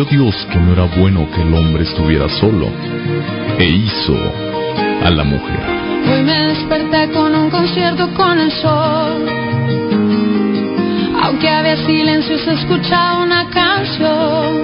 Dios que no era bueno que el hombre estuviera solo, e hizo a la mujer. Hoy me desperté con un concierto con el sol. Aunque había silencio, se escuchaba una canción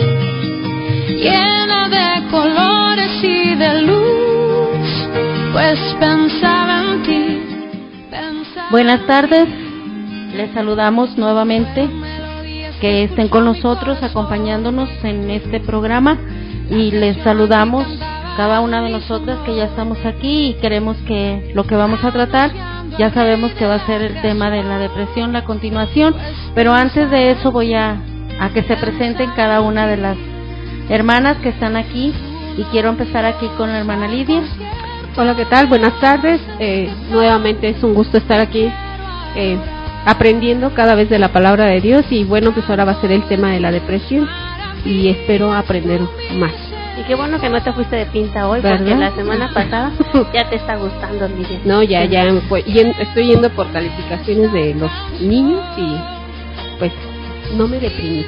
llena de colores y de luz, pues pensaba en ti. Buenas tardes, les saludamos nuevamente, que estén con nosotros acompañándonos en este programa, y les saludamos cada una de nosotras que ya estamos aquí y queremos que lo que vamos a tratar, ya sabemos que va a ser el tema de la depresión, la continuación, pero antes de eso voy a que se presenten cada una de las hermanas que están aquí, y quiero empezar aquí con la hermana Lidia. Hola, ¿qué tal? Buenas tardes. Nuevamente es un gusto estar aquí aprendiendo cada vez de la palabra de Dios, y bueno, pues ahora va a ser el tema de la depresión y espero aprender más. Y qué bueno que no te fuiste de pinta hoy, ¿verdad? Porque la semana pasada ya te está gustando, Lidia. No, ya estoy yendo por calificaciones de los niños y pues no me deprimí.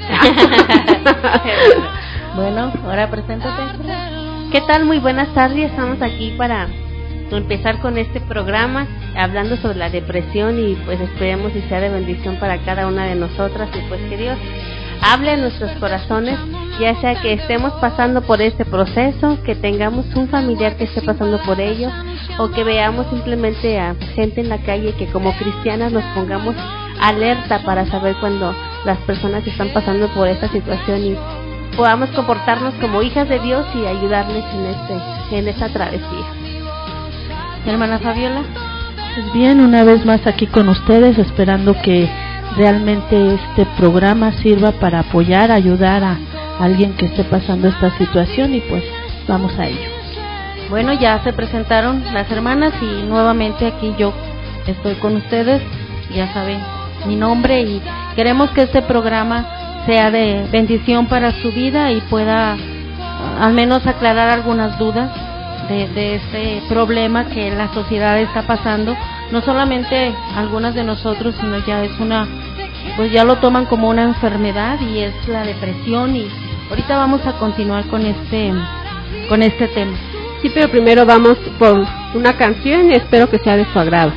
Bueno, ahora preséntate. ¿Qué tal? Muy buenas tardes, estamos aquí para empezar con este programa hablando sobre la depresión, y pues esperemos y sea de bendición para cada una de nosotras, y pues que Dios hable en nuestros corazones, ya sea que estemos pasando por este proceso, que tengamos un familiar que esté pasando por ello, o que veamos simplemente a gente en la calle, que como cristianas nos pongamos alerta para saber cuando las personas están pasando por esta situación y podamos comportarnos como hijas de Dios y ayudarles en esta travesía. Hermana Fabiola. Pues bien, una vez más aquí con ustedes, esperando que realmente este programa sirva para apoyar, ayudar a alguien que esté pasando esta situación, y pues vamos a ello. Bueno, ya se presentaron las hermanas y nuevamente aquí yo estoy con ustedes, ya saben mi nombre, y queremos que este programa sea de bendición para su vida y pueda al menos aclarar algunas dudas de este problema que la sociedad está pasando. No solamente algunas de nosotros, sino ya es pues ya lo toman como una enfermedad, y es la depresión, y ahorita vamos a continuar con este tema. Sí, pero primero vamos por una canción y espero que sea de su agrado.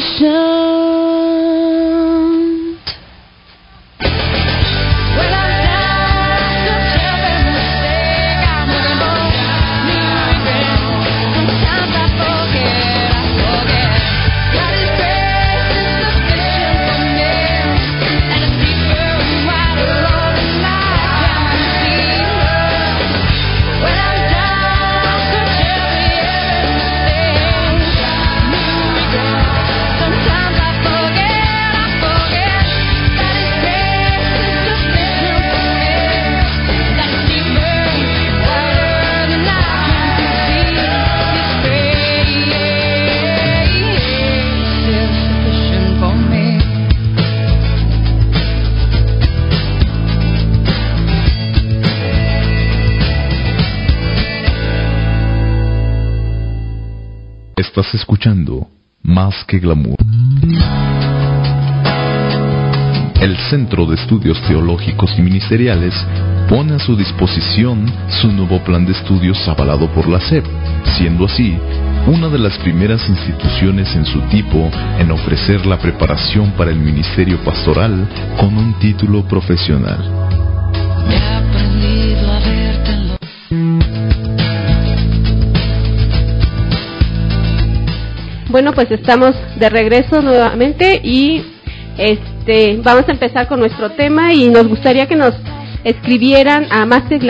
When I'm down, don't tell me mistake. I'm moving on, me regret. Sometimes I forget. God is grace is sufficient for me, and it's deeper and wider all than I can see. When I'm down, don't tell me every mistake. Me regret. Sometimes I forget. God is grace is sufficient for me, and it's deeper and wider than I can see. His grace is sufficient for me. Estás escuchando Más que Glamour. El Centro de Estudios Teológicos y Ministeriales pone a su disposición su nuevo plan de estudios avalado por la SEP, siendo así una de las primeras instituciones en su tipo en ofrecer la preparación para el ministerio pastoral con un título profesional. He aprendido a verte en lo... Bueno, pues estamos de regreso nuevamente y vamos a empezar con nuestro tema y nos gustaría que nos escribieran a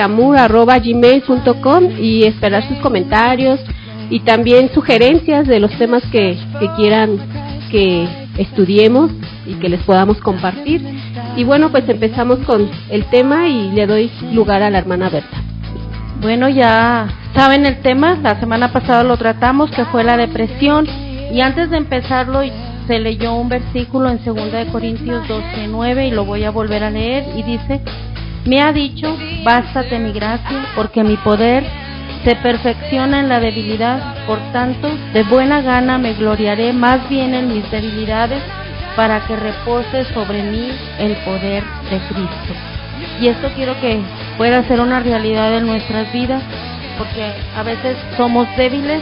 másqueglamour@gmail.com y esperar sus comentarios y también sugerencias de los temas que quieran que estudiemos y que les podamos compartir. Y bueno, pues empezamos con el tema y le doy lugar a la hermana Berta. Bueno, ya saben el tema, la semana pasada lo tratamos, que fue la depresión, y antes de empezarlo se leyó un versículo en 2 de Corintios 12:9 y lo voy a volver a leer, y dice: me ha dicho, bástate mi gracia, porque mi poder se perfecciona en la debilidad, por tanto, de buena gana me gloriaré más bien en mis debilidades, para que repose sobre mí el poder de Cristo. Y esto quiero que pueda ser una realidad en nuestras vidas, porque a veces somos débiles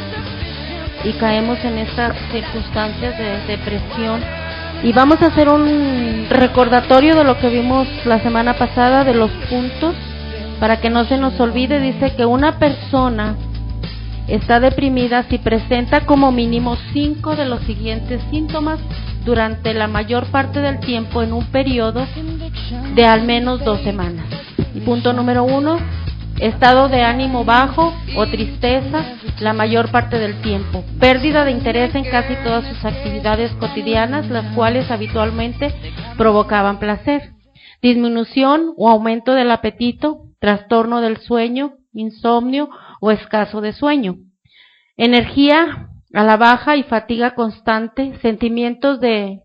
y caemos en estas circunstancias de depresión. Y vamos a hacer un recordatorio de lo que vimos la semana pasada, de los puntos, para que no se nos olvide. Dice que una persona está deprimida si presenta como mínimo 5 de los siguientes síntomas durante la mayor parte del tiempo en un periodo de al menos 2 semanas. Y punto número 1, estado de ánimo bajo o tristeza la mayor parte del tiempo, pérdida de interés en casi todas sus actividades cotidianas, las cuales habitualmente provocaban placer, disminución o aumento del apetito, trastorno del sueño, insomnio o escaso de sueño, energía a la baja y fatiga constante, sentimientos de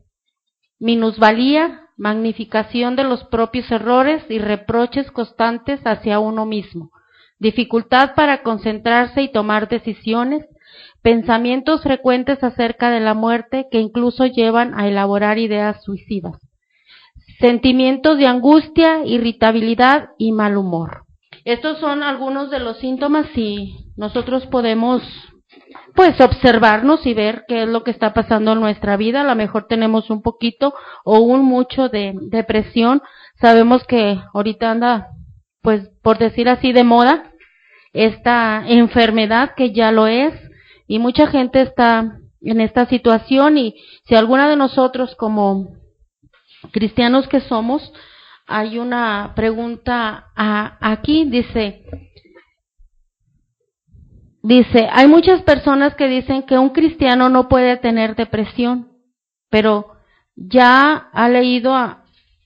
minusvalía, magnificación de los propios errores y reproches constantes hacia uno mismo, dificultad para concentrarse y tomar decisiones, pensamientos frecuentes acerca de la muerte que incluso llevan a elaborar ideas suicidas, sentimientos de angustia, irritabilidad y mal humor. Estos son algunos de los síntomas y nosotros podemos pues observarnos y ver qué es lo que está pasando en nuestra vida. A lo mejor tenemos un poquito o un mucho de depresión. Sabemos que ahorita anda, pues por decir así, de moda esta enfermedad, que ya lo es, y mucha gente está en esta situación. Y si alguna de nosotros, como cristianos que somos, hay una pregunta aquí, dice, hay muchas personas que dicen que un cristiano no puede tener depresión, pero ya he leído a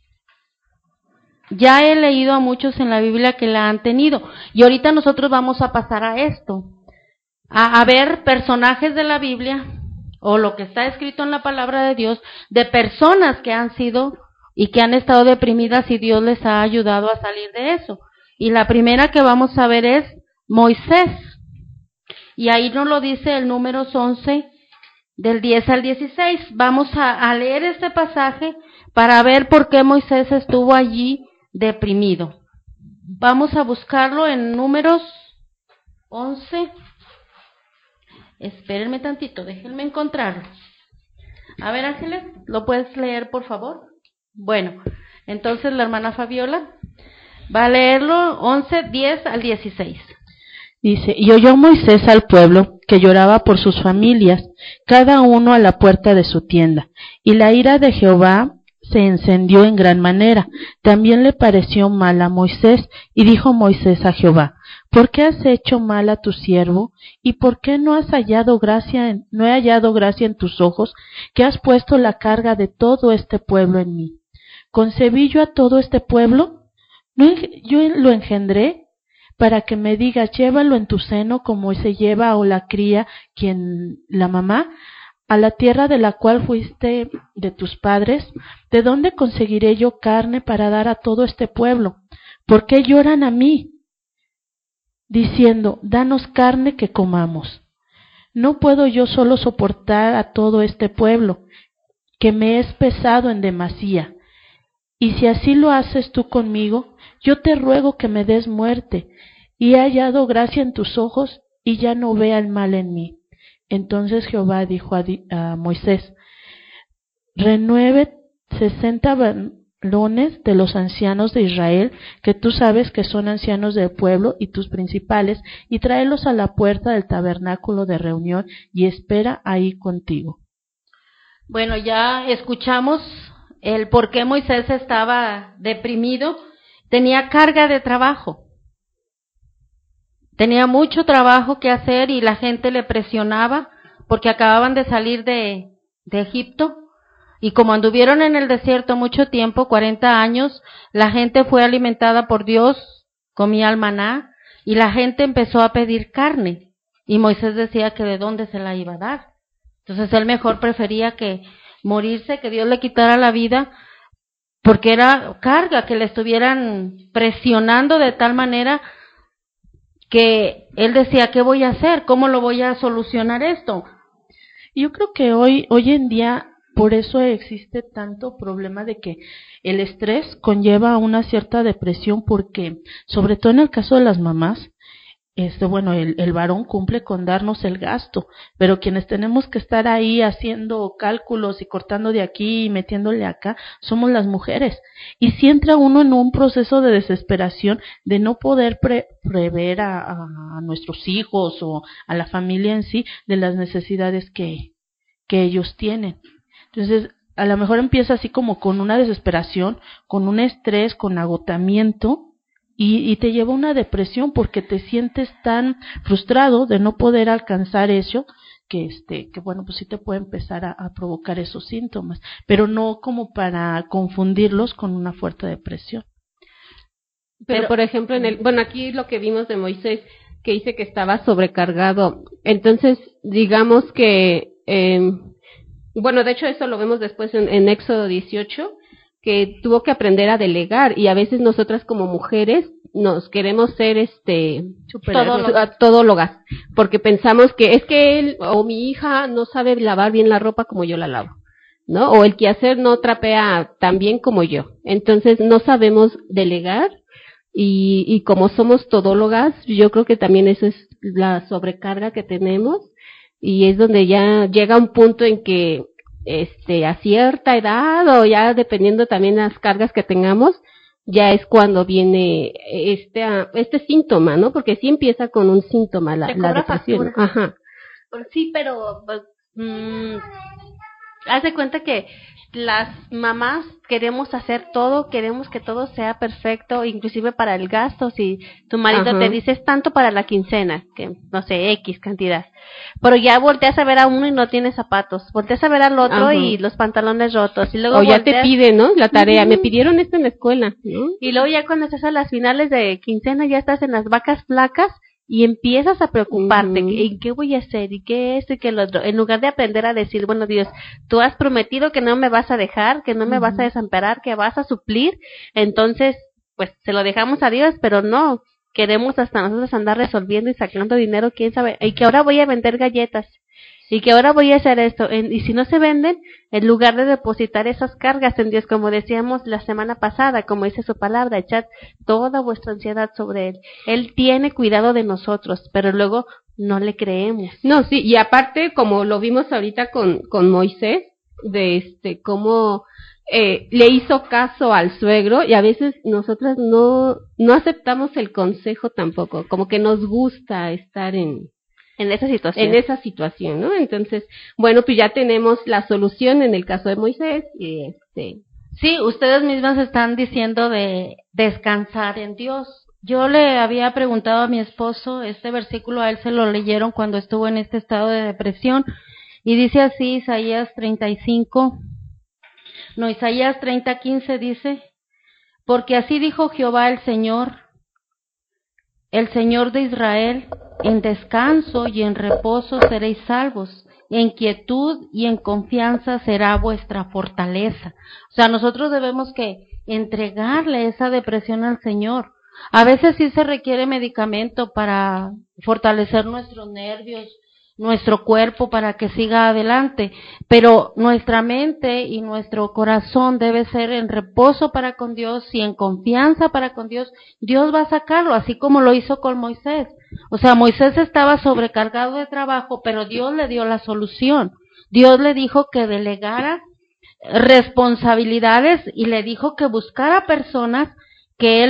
muchos en la Biblia que la han tenido. Y ahorita nosotros vamos a pasar a esto, a ver personajes de la Biblia, o lo que está escrito en la palabra de Dios, de personas que han sido y que han estado deprimidas y Dios les ha ayudado a salir de eso. Y la primera que vamos a ver es Moisés. Y ahí nos lo dice el Números 11, del 10 al 16. Vamos a leer este pasaje para ver por qué Moisés estuvo allí deprimido. Vamos a buscarlo en Números 11. Espérenme tantito, déjenme encontrarlo. A ver, Ángeles, ¿lo puedes leer, por favor? Bueno, entonces la hermana Fabiola va a leerlo 11:10 al 16. Dice, y oyó Moisés al pueblo que lloraba por sus familias, cada uno a la puerta de su tienda, y la ira de Jehová se encendió en gran manera. También le pareció mal a Moisés, y dijo Moisés a Jehová, ¿por qué has hecho mal a tu siervo? ¿Y por qué no he hallado gracia en tus ojos, que has puesto la carga de todo este pueblo en mí? ¿Concebí yo a todo este pueblo? ¿No yo lo engendré? Para que me digas, llévalo en tu seno como se lleva o la cría quien la mamá, a la tierra de la cual fuiste de tus padres. ¿De dónde conseguiré yo carne para dar a todo este pueblo? ¿Por qué lloran a mí, diciendo, danos carne que comamos? No puedo yo solo soportar a todo este pueblo, que me es pesado en demasía. Y si así lo haces tú conmigo, yo te ruego que me des muerte, y he hallado gracia en tus ojos, y ya no vea el mal en mí. Entonces Jehová dijo a Moisés, renueve 60 varones de los ancianos de Israel, que tú sabes que son ancianos del pueblo y tus principales, y tráelos a la puerta del tabernáculo de reunión, y espera ahí contigo. Bueno, ya escuchamos el por qué Moisés estaba deprimido. Tenía carga de trabajo. Tenía mucho trabajo que hacer y la gente le presionaba porque acababan de salir de Egipto. Y como anduvieron en el desierto mucho tiempo, 40 años, la gente fue alimentada por Dios, comía el maná, y la gente empezó a pedir carne. Y Moisés decía que de dónde se la iba a dar. Entonces él mejor prefería que morirse, que Dios le quitara la vida, porque era carga, que le estuvieran presionando de tal manera que él decía, ¿qué voy a hacer? ¿Cómo lo voy a solucionar esto? Yo creo que hoy en día, por eso existe tanto problema de que el estrés conlleva una cierta depresión, porque, sobre todo en el caso de las mamás, bueno, el varón cumple con darnos el gasto, pero quienes tenemos que estar ahí haciendo cálculos y cortando de aquí y metiéndole acá, somos las mujeres. Y si entra uno en un proceso de desesperación de no poder prever a nuestros hijos o a la familia en sí de las necesidades que ellos tienen. Entonces, a lo mejor empieza así como con una desesperación, con un estrés, con agotamiento, y te lleva a una depresión porque te sientes tan frustrado de no poder alcanzar eso que bueno, pues sí te puede empezar a provocar esos síntomas, pero no como para confundirlos con una fuerte depresión. Pero por ejemplo, bueno, aquí lo que vimos de Moisés, que dice que estaba sobrecargado. Entonces, digamos que, bueno, de hecho eso lo vemos después en Éxodo 18, que tuvo que aprender a delegar, y a veces nosotras como mujeres nos queremos ser todólogas, porque pensamos que es que él o mi hija no sabe lavar bien la ropa como yo la lavo, ¿no? O el quehacer no trapea tan bien como yo. Entonces no sabemos delegar, y como somos todólogas, yo creo que también eso es la sobrecarga que tenemos, y es donde ya llega un punto en que a cierta edad, o ya dependiendo también las cargas que tengamos, ya es cuando viene este síntoma, ¿no? Porque sí empieza con un síntoma la depresión. Ajá. Sí, pero haz de cuenta que las mamás queremos hacer todo, queremos que todo sea perfecto, inclusive para el gasto. Si tu marido te dice es tanto para la quincena, que no sé, X cantidad, pero ya volteas a ver a uno y no tiene zapatos, volteas a ver al otro y los pantalones rotos, y luego o ya te pide, ¿no? La tarea, me pidieron esto en la escuela, ¿no? Y luego ya cuando estás a las finales de quincena ya estás en las vacas flacas y empiezas a preocuparte, ¿en qué voy a hacer? ¿Y qué esto y qué lo otro? En lugar de aprender a decir, bueno, Dios, tú has prometido que no me vas a dejar, que no me vas a desamparar, que vas a suplir, entonces, pues, se lo dejamos a Dios, pero no, queremos hasta nosotros andar resolviendo y sacando dinero, quién sabe, y que ahora voy a vender galletas, y que ahora voy a hacer esto, y si no se venden, en lugar de depositar esas cargas en Dios, como decíamos la semana pasada, como dice su palabra, echad toda vuestra ansiedad sobre Él. Él tiene cuidado de nosotros, pero luego no le creemos. No, sí, y aparte, como lo vimos ahorita con Moisés, de cómo le hizo caso al suegro, y a veces nosotras no aceptamos el consejo tampoco, como que nos gusta estar en esa situación, ¿no? Entonces, bueno, pues ya tenemos la solución en el caso de Moisés y Sí, ustedes mismas están diciendo de descansar en Dios. Yo le había preguntado a mi esposo, este versículo a él se lo leyeron cuando estuvo en este estado de depresión, y dice así, Isaías 30:15 dice, porque así dijo Jehová el Señor de Israel, en descanso y en reposo seréis salvos, en quietud y en confianza será vuestra fortaleza. O sea, nosotros debemos que entregarle esa depresión al Señor. A veces sí se requiere medicamento para fortalecer nuestros nervios, nuestro cuerpo para que siga adelante, pero nuestra mente y nuestro corazón debe ser en reposo para con Dios y en confianza para con Dios. Dios va a sacarlo, así como lo hizo con Moisés. O sea, Moisés estaba sobrecargado de trabajo, pero Dios le dio la solución. Dios le dijo que delegara responsabilidades y le dijo que buscara personas que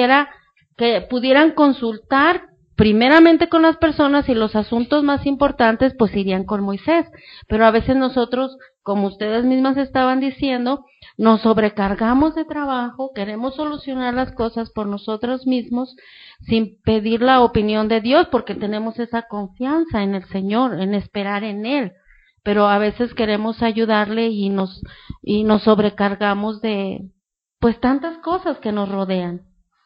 pudieran consultar primeramente con las personas, y los asuntos más importantes pues irían con Moisés. Pero a veces nosotros, como ustedes mismas estaban diciendo, nos sobrecargamos de trabajo, queremos solucionar las cosas por nosotros mismos sin pedir la opinión de Dios, porque tenemos esa confianza en el Señor, en esperar en Él. Pero a veces queremos ayudarle y nos sobrecargamos de pues tantas cosas que nos rodean.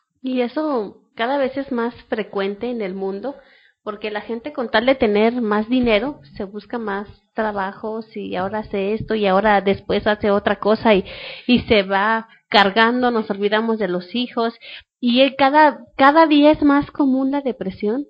Y eso cada vez es más frecuente en el mundo, porque la gente, con tal de tener más dinero, se busca más trabajos, y ahora hace esto y ahora después hace otra cosa, y se va cargando, nos olvidamos de los hijos, y cada día es más común la depresión,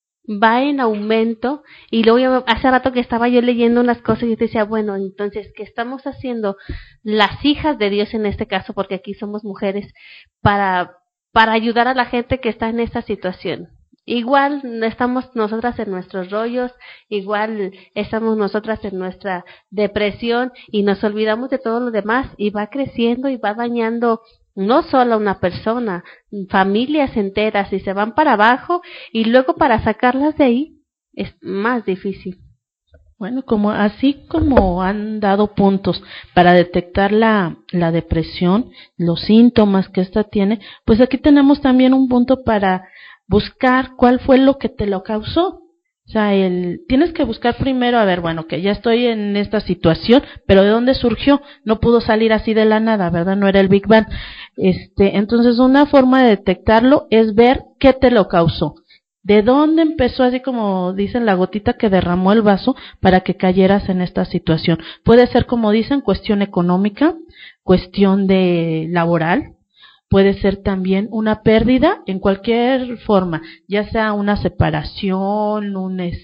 va en aumento. Y luego hace rato que estaba yo leyendo unas cosas y yo decía, bueno, entonces, ¿qué estamos haciendo las hijas de Dios en este caso? Porque aquí somos mujeres, para ayudar a la gente que está en esta situación. Igual estamos nosotras en nuestros rollos, igual estamos nosotras en nuestra depresión, y nos olvidamos de todo lo demás, y va creciendo y va dañando no solo a una persona, familias enteras, y se van para abajo, y luego para sacarlas de ahí es más difícil. Bueno, así como han dado puntos para detectar la depresión, los síntomas que ésta tiene, pues aquí tenemos también un punto para buscar cuál fue lo que te lo causó. O sea, tienes que buscar primero, a ver, bueno, que ya estoy en esta situación, pero ¿de dónde surgió? No pudo salir así de la nada, ¿verdad? No era el Big Bang. Entonces, una forma de detectarlo es ver qué te lo causó. ¿De dónde empezó, así como dicen, la gotita que derramó el vaso para que cayeras en esta situación? Puede ser, como dicen, cuestión económica, cuestión de laboral, puede ser también una pérdida en cualquier forma, ya sea una separación,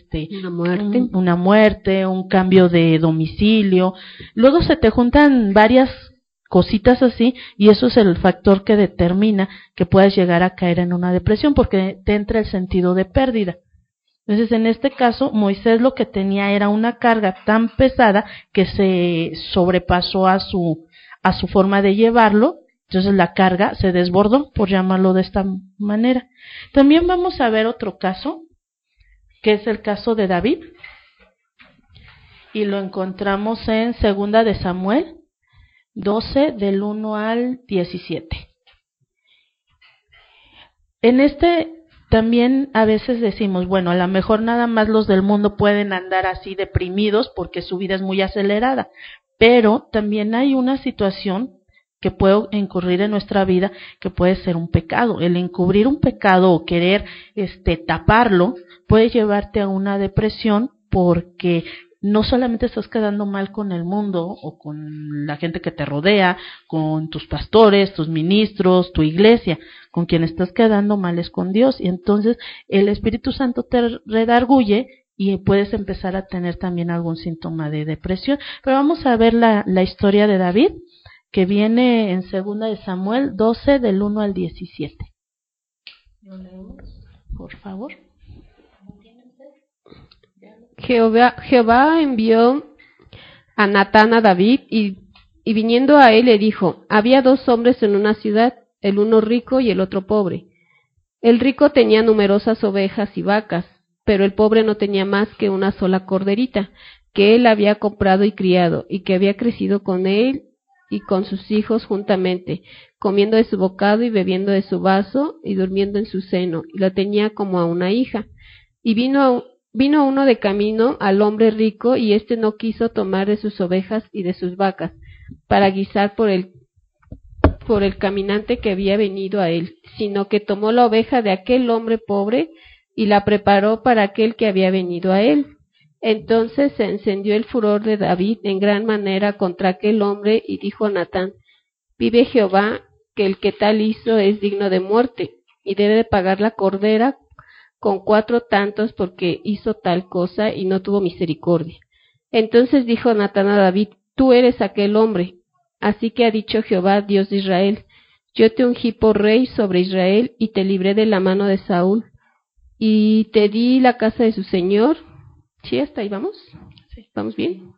una muerte, un cambio de domicilio. Luego se te juntan varias cositas así, y eso es el factor que determina que puedas llegar a caer en una depresión, porque te entra el sentido de pérdida. Entonces, en este caso, Moisés lo que tenía era una carga tan pesada que se sobrepasó a su forma de llevarlo. Entonces la carga se desbordó, por llamarlo de esta manera. También vamos a ver otro caso, que es el caso de David, y lo encontramos en 2 de Samuel 12, del 1 al 17. En también a veces decimos, bueno, a lo mejor nada más los del mundo pueden andar así deprimidos porque su vida es muy acelerada, pero también hay una situación que puede incurrir en nuestra vida, que puede ser un pecado. El encubrir un pecado o querer taparlo puede llevarte a una depresión, porque no solamente estás quedando mal con el mundo o con la gente que te rodea, con tus pastores, tus ministros, tu iglesia, con quien estás quedando mal es con Dios, y entonces el Espíritu Santo te redarguye y puedes empezar a tener también algún síntoma de depresión. Pero vamos a ver la historia de David, que viene en 2 de Samuel 12, del 1 al 17. ¿Lo leemos, por favor? Jehová envió a Natán a David, y viniendo a él le dijo: había 2 hombres en una ciudad, el uno rico y el otro pobre. El rico tenía numerosas ovejas y vacas, pero el pobre no tenía más que una sola corderita, que él había comprado y criado, y que había crecido con él y con sus hijos juntamente, comiendo de su bocado y bebiendo de su vaso, y durmiendo en su seno, y la tenía como a una hija. Y vino uno de camino al hombre rico, y éste no quiso tomar de sus ovejas y de sus vacas, para guisar por el caminante que había venido a él, sino que tomó la oveja de aquel hombre pobre, y la preparó para aquel que había venido a él. Entonces se encendió el furor de David en gran manera contra aquel hombre, y dijo a Natán: vive Jehová, que el que tal hizo es digno de muerte, y debe de pagar la cordera con 4 tantos, porque hizo tal cosa y no tuvo misericordia. Entonces dijo Natán a David: tú eres aquel hombre. Así que ha dicho Jehová, Dios de Israel: yo te ungí por rey sobre Israel, y te libré de la mano de Saúl, y te di la casa de su señor. ¿Sí? ¿Hasta ahí vamos? Sí. ¿Vamos bien?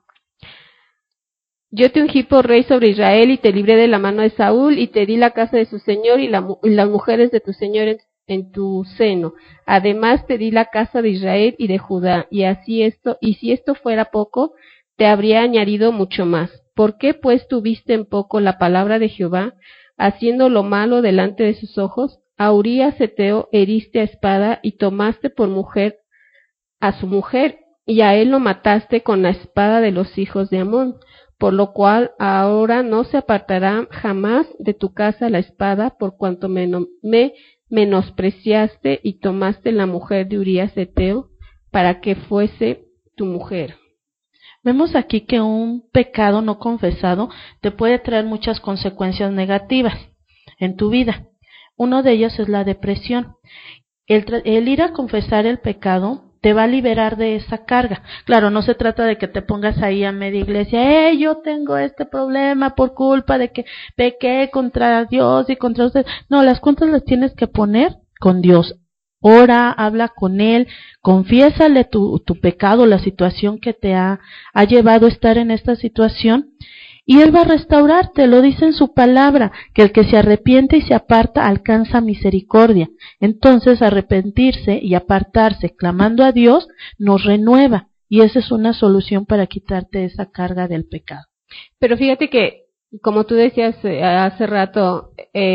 Yo te ungí por rey sobre Israel, y te libré de la mano de Saúl, y te di la casa de su señor y las mujeres de tu señor en tu seno. Además te di la casa de Israel y de Judá, y si esto fuera poco, te habría añadido mucho más. ¿Por qué pues tuviste en poco la palabra de Jehová, haciendo lo malo delante de sus ojos? A Urías heteo heriste a espada, y tomaste por mujer a su mujer, y a él lo mataste con la espada de los hijos de Amón, por lo cual ahora no se apartará jamás de tu casa la espada, por cuanto me menospreciaste y tomaste la mujer de Urías heteo para que fuese tu mujer. Vemos aquí que un pecado no confesado te puede traer muchas consecuencias negativas en tu vida. Uno de ellos es la depresión. El ir a confesar el pecado te va a liberar de esa carga. Claro, no se trata de que te pongas ahí a media iglesia: yo tengo este problema por culpa de que pequé contra Dios y contra usted. No, las cuentas las tienes que poner con Dios. Ora, habla con Él, confiésale tu pecado, la situación que te ha llevado a estar en esta situación, y Él va a restaurarte. Lo dice en su palabra, que el que se arrepiente y se aparta alcanza misericordia. Entonces arrepentirse y apartarse clamando a Dios nos renueva, y esa es una solución para quitarte esa carga del pecado. Pero fíjate que, como tú decías hace rato,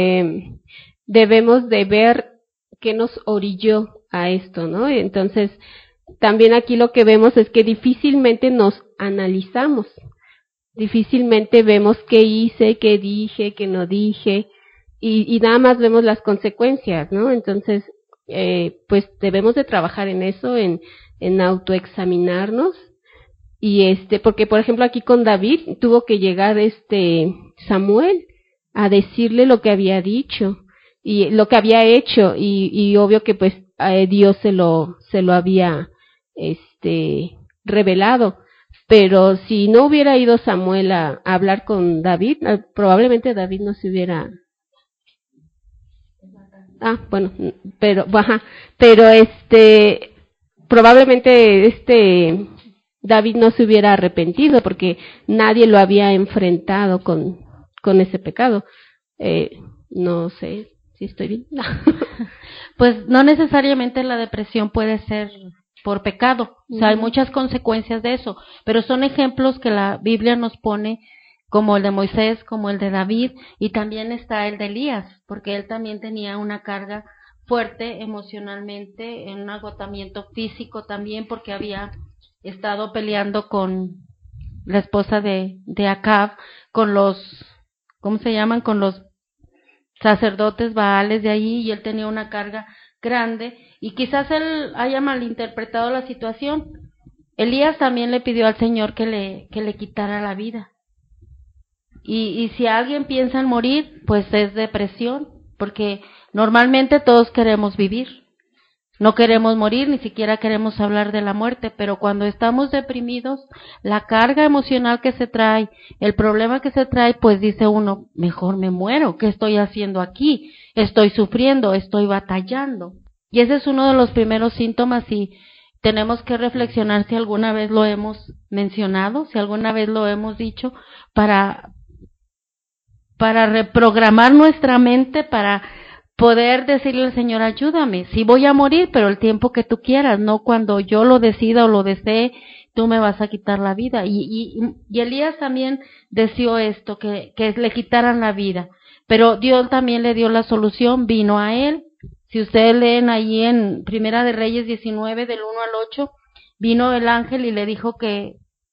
debemos de ver qué nos orilló a esto, ¿no? Entonces, también aquí lo que vemos es que difícilmente nos analizamos. Difícilmente vemos qué hice, qué dije, qué no dije, y nada más vemos las consecuencias, ¿no? Entonces, pues debemos de trabajar en eso, en autoexaminarnos, y porque por ejemplo aquí con David tuvo que llegar Samuel a decirle lo que había dicho y lo que había hecho, y obvio que pues Dios se lo había revelado. Pero si no hubiera ido Samuel a hablar con David, probablemente David no se hubiera... probablemente David no se hubiera arrepentido, porque nadie lo había enfrentado con ese pecado. No sé si estoy bien. Pues no necesariamente la depresión puede ser por pecado, o sea, hay muchas consecuencias de eso, pero son ejemplos que la Biblia nos pone, como el de Moisés, como el de David, y también está el de Elías, porque él también tenía una carga fuerte emocionalmente, en un agotamiento físico también, porque había estado peleando con la esposa de Acab, con los, ¿cómo se llaman?, con los sacerdotes baales de allí, y él tenía una carga grande, y quizás él haya malinterpretado la situación. Elías también le pidió al Señor que le quitara la vida. Y si alguien piensa en morir, pues es depresión, porque normalmente todos queremos vivir. No queremos morir, ni siquiera queremos hablar de la muerte, pero cuando estamos deprimidos, la carga emocional que se trae, el problema que se trae, pues dice uno: mejor me muero, ¿qué estoy haciendo aquí? Estoy sufriendo, estoy batallando. Y ese es uno de los primeros síntomas, y tenemos que reflexionar si alguna vez lo hemos mencionado, si alguna vez lo hemos dicho, para reprogramar nuestra mente, para poder decirle al Señor, ayúdame, sí voy a morir, pero el tiempo que tú quieras, no cuando yo lo decida o lo desee, tú me vas a quitar la vida. Y Elías también deseó esto, que le quitaran la vida, pero Dios también le dio la solución, vino a él. Si ustedes leen ahí en Primera de Reyes 19, del 1 al 8, vino el ángel y le dijo que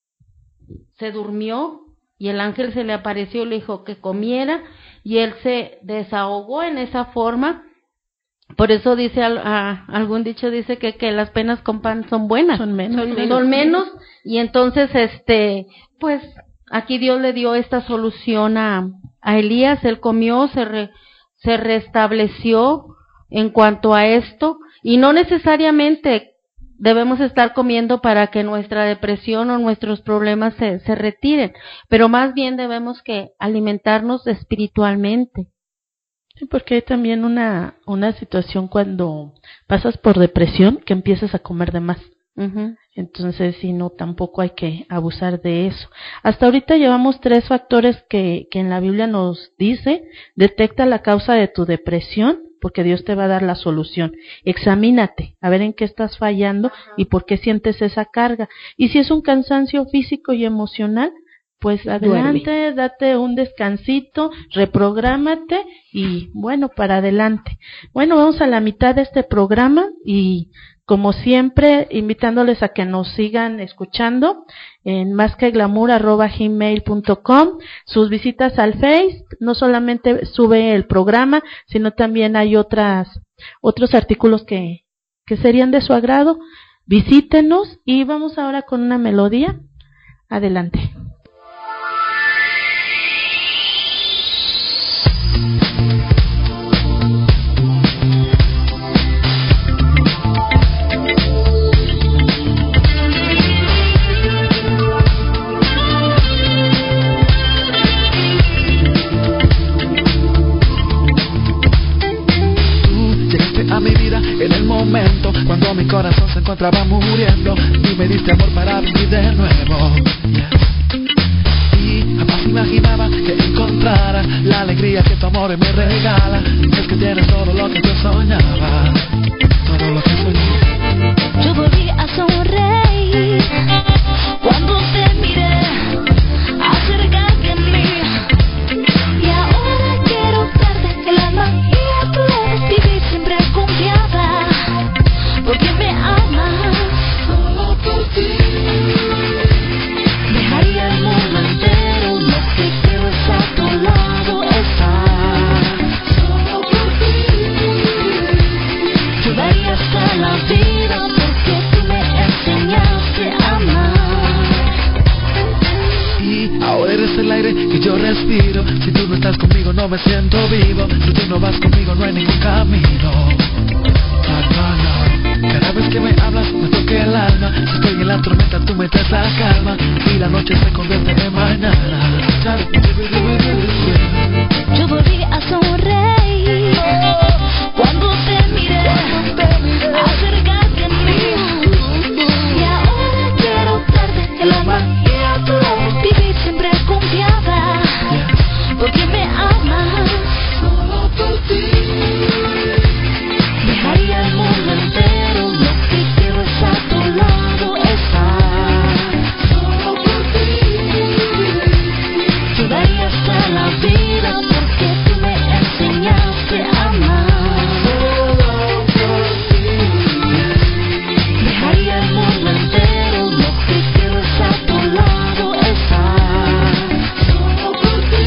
se durmió, y el ángel se le apareció y le dijo que comiera, y él se desahogó en esa forma. Por eso dice algún dicho, dice que las penas con pan son buenas, son menos, y entonces pues aquí Dios le dio esta solución a Elías. Él comió, se restableció en cuanto a esto, y no necesariamente debemos estar comiendo para que nuestra depresión o nuestros problemas se retiren, pero más bien debemos que alimentarnos espiritualmente. Sí, porque hay también una situación cuando pasas por depresión que empiezas a comer de más. Uh-huh. Entonces, sí, no, tampoco hay que abusar de eso. Hasta ahorita llevamos 3 factores que en la Biblia nos dice: detecta la causa de tu depresión, porque Dios te va a dar la solución. Examínate, a ver en qué estás fallando y por qué sientes esa carga. Y si es un cansancio físico y emocional, pues adelante, date un descansito, reprográmate y bueno, para adelante. Bueno, vamos a la mitad de este programa y como siempre, invitándoles a que nos sigan escuchando en masqueglamour@gmail.com. Sus visitas al Face, no solamente sube el programa, sino también hay otros artículos que serían de su agrado. Visítenos y vamos ahora con una melodía. Adelante. En el momento cuando mi corazón se encontraba muriendo, y me diste amor para vivir de nuevo. Y jamás imaginaba que encontrara la alegría que tu amor me regala. Es que tienes todo lo que yo soñaba, todo lo que soñé. Yo volví a sonreír cuando te miré acercarte a mí, y ahora quiero darte el alma y a tu lado vivir siempre confiada, porque me amas solo por ti. Dejaría el mundo entero, lo que quiero es a tu lado estar, solo por ti. Yo daría hasta la vida porque tú me enseñaste a amar. Y ahora eres el aire que yo respiro. Si tú no estás conmigo no me siento vivo. Si tú no vas conmigo no hay ningún camino. Cada vez que me hablas me toca el alma. Si estoy en la tormenta tú me traes la calma, y la noche se convierte en mañana. Yo volví a sonreír cuando te miré acercarte a mí, y ahora quiero darte el alma y a tu lado vivir siempre confiada, porque me amas solo por ti. Dejaría el mundo entero, lo que quiero es a tu lado estar, solo por ti. Yo daría hasta la vida porque tú me enseñaste a amar, solo por ti. Dejaría el mundo entero, lo que quiero es a tu lado estar, solo por ti.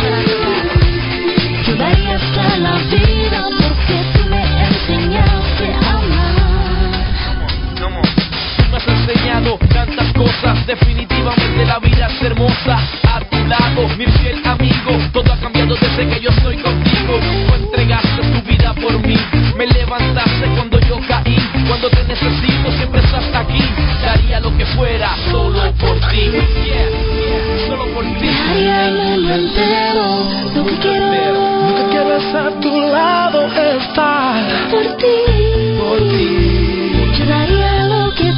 Yo daría hasta la vida porque tú me enseñaste a amar. Tú me has enseñado tantas cosas, definitivamente la vida es hermosa. A tu lado, mi fiel amigo, todo ha cambiado desde que yo estoy contigo. Tú entregaste tu vida por mí, me levantaste cuando yo caí. Cuando te necesito siempre estás aquí, daría lo que fuera solo por ti. Solo por ti. Dejaría el mundo entero, lo que quiero es a tu lado estar, por ti. por ti. Yo daría lo que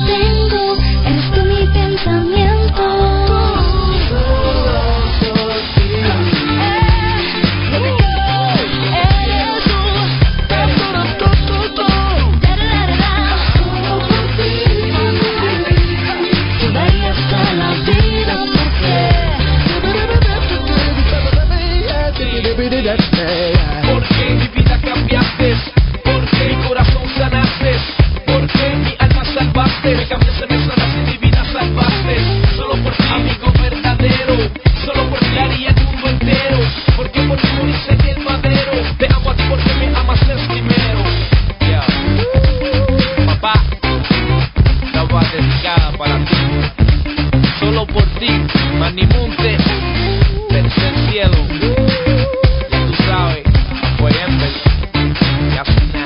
Porque mi vida cambiaste, porque mi corazón sanaste, porque mi alma salvaste, me cambiaste, me sanaste, mi vida salvaste. Solo por ti, amigo verdadero, solo por ti haría el mundo entero, porque por ti moriste en el madero. Te amo a ti porque me amas el primero. Papá, esta va dedicada para ti. Solo por ti, Manimonte, tercer cielo. Ya tú sabes, fue Ember, ya suena.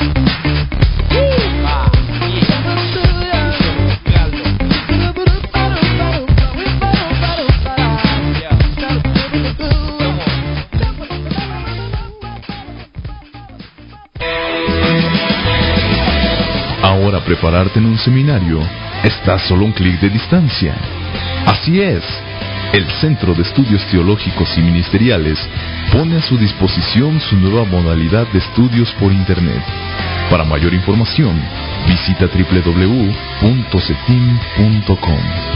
Ahora prepararte en un seminario está a solo un clic de distancia. Así es, el Centro de Estudios Teológicos y Ministeriales pone a su disposición su nueva modalidad de estudios por Internet. Para mayor información, visita www.cetim.com.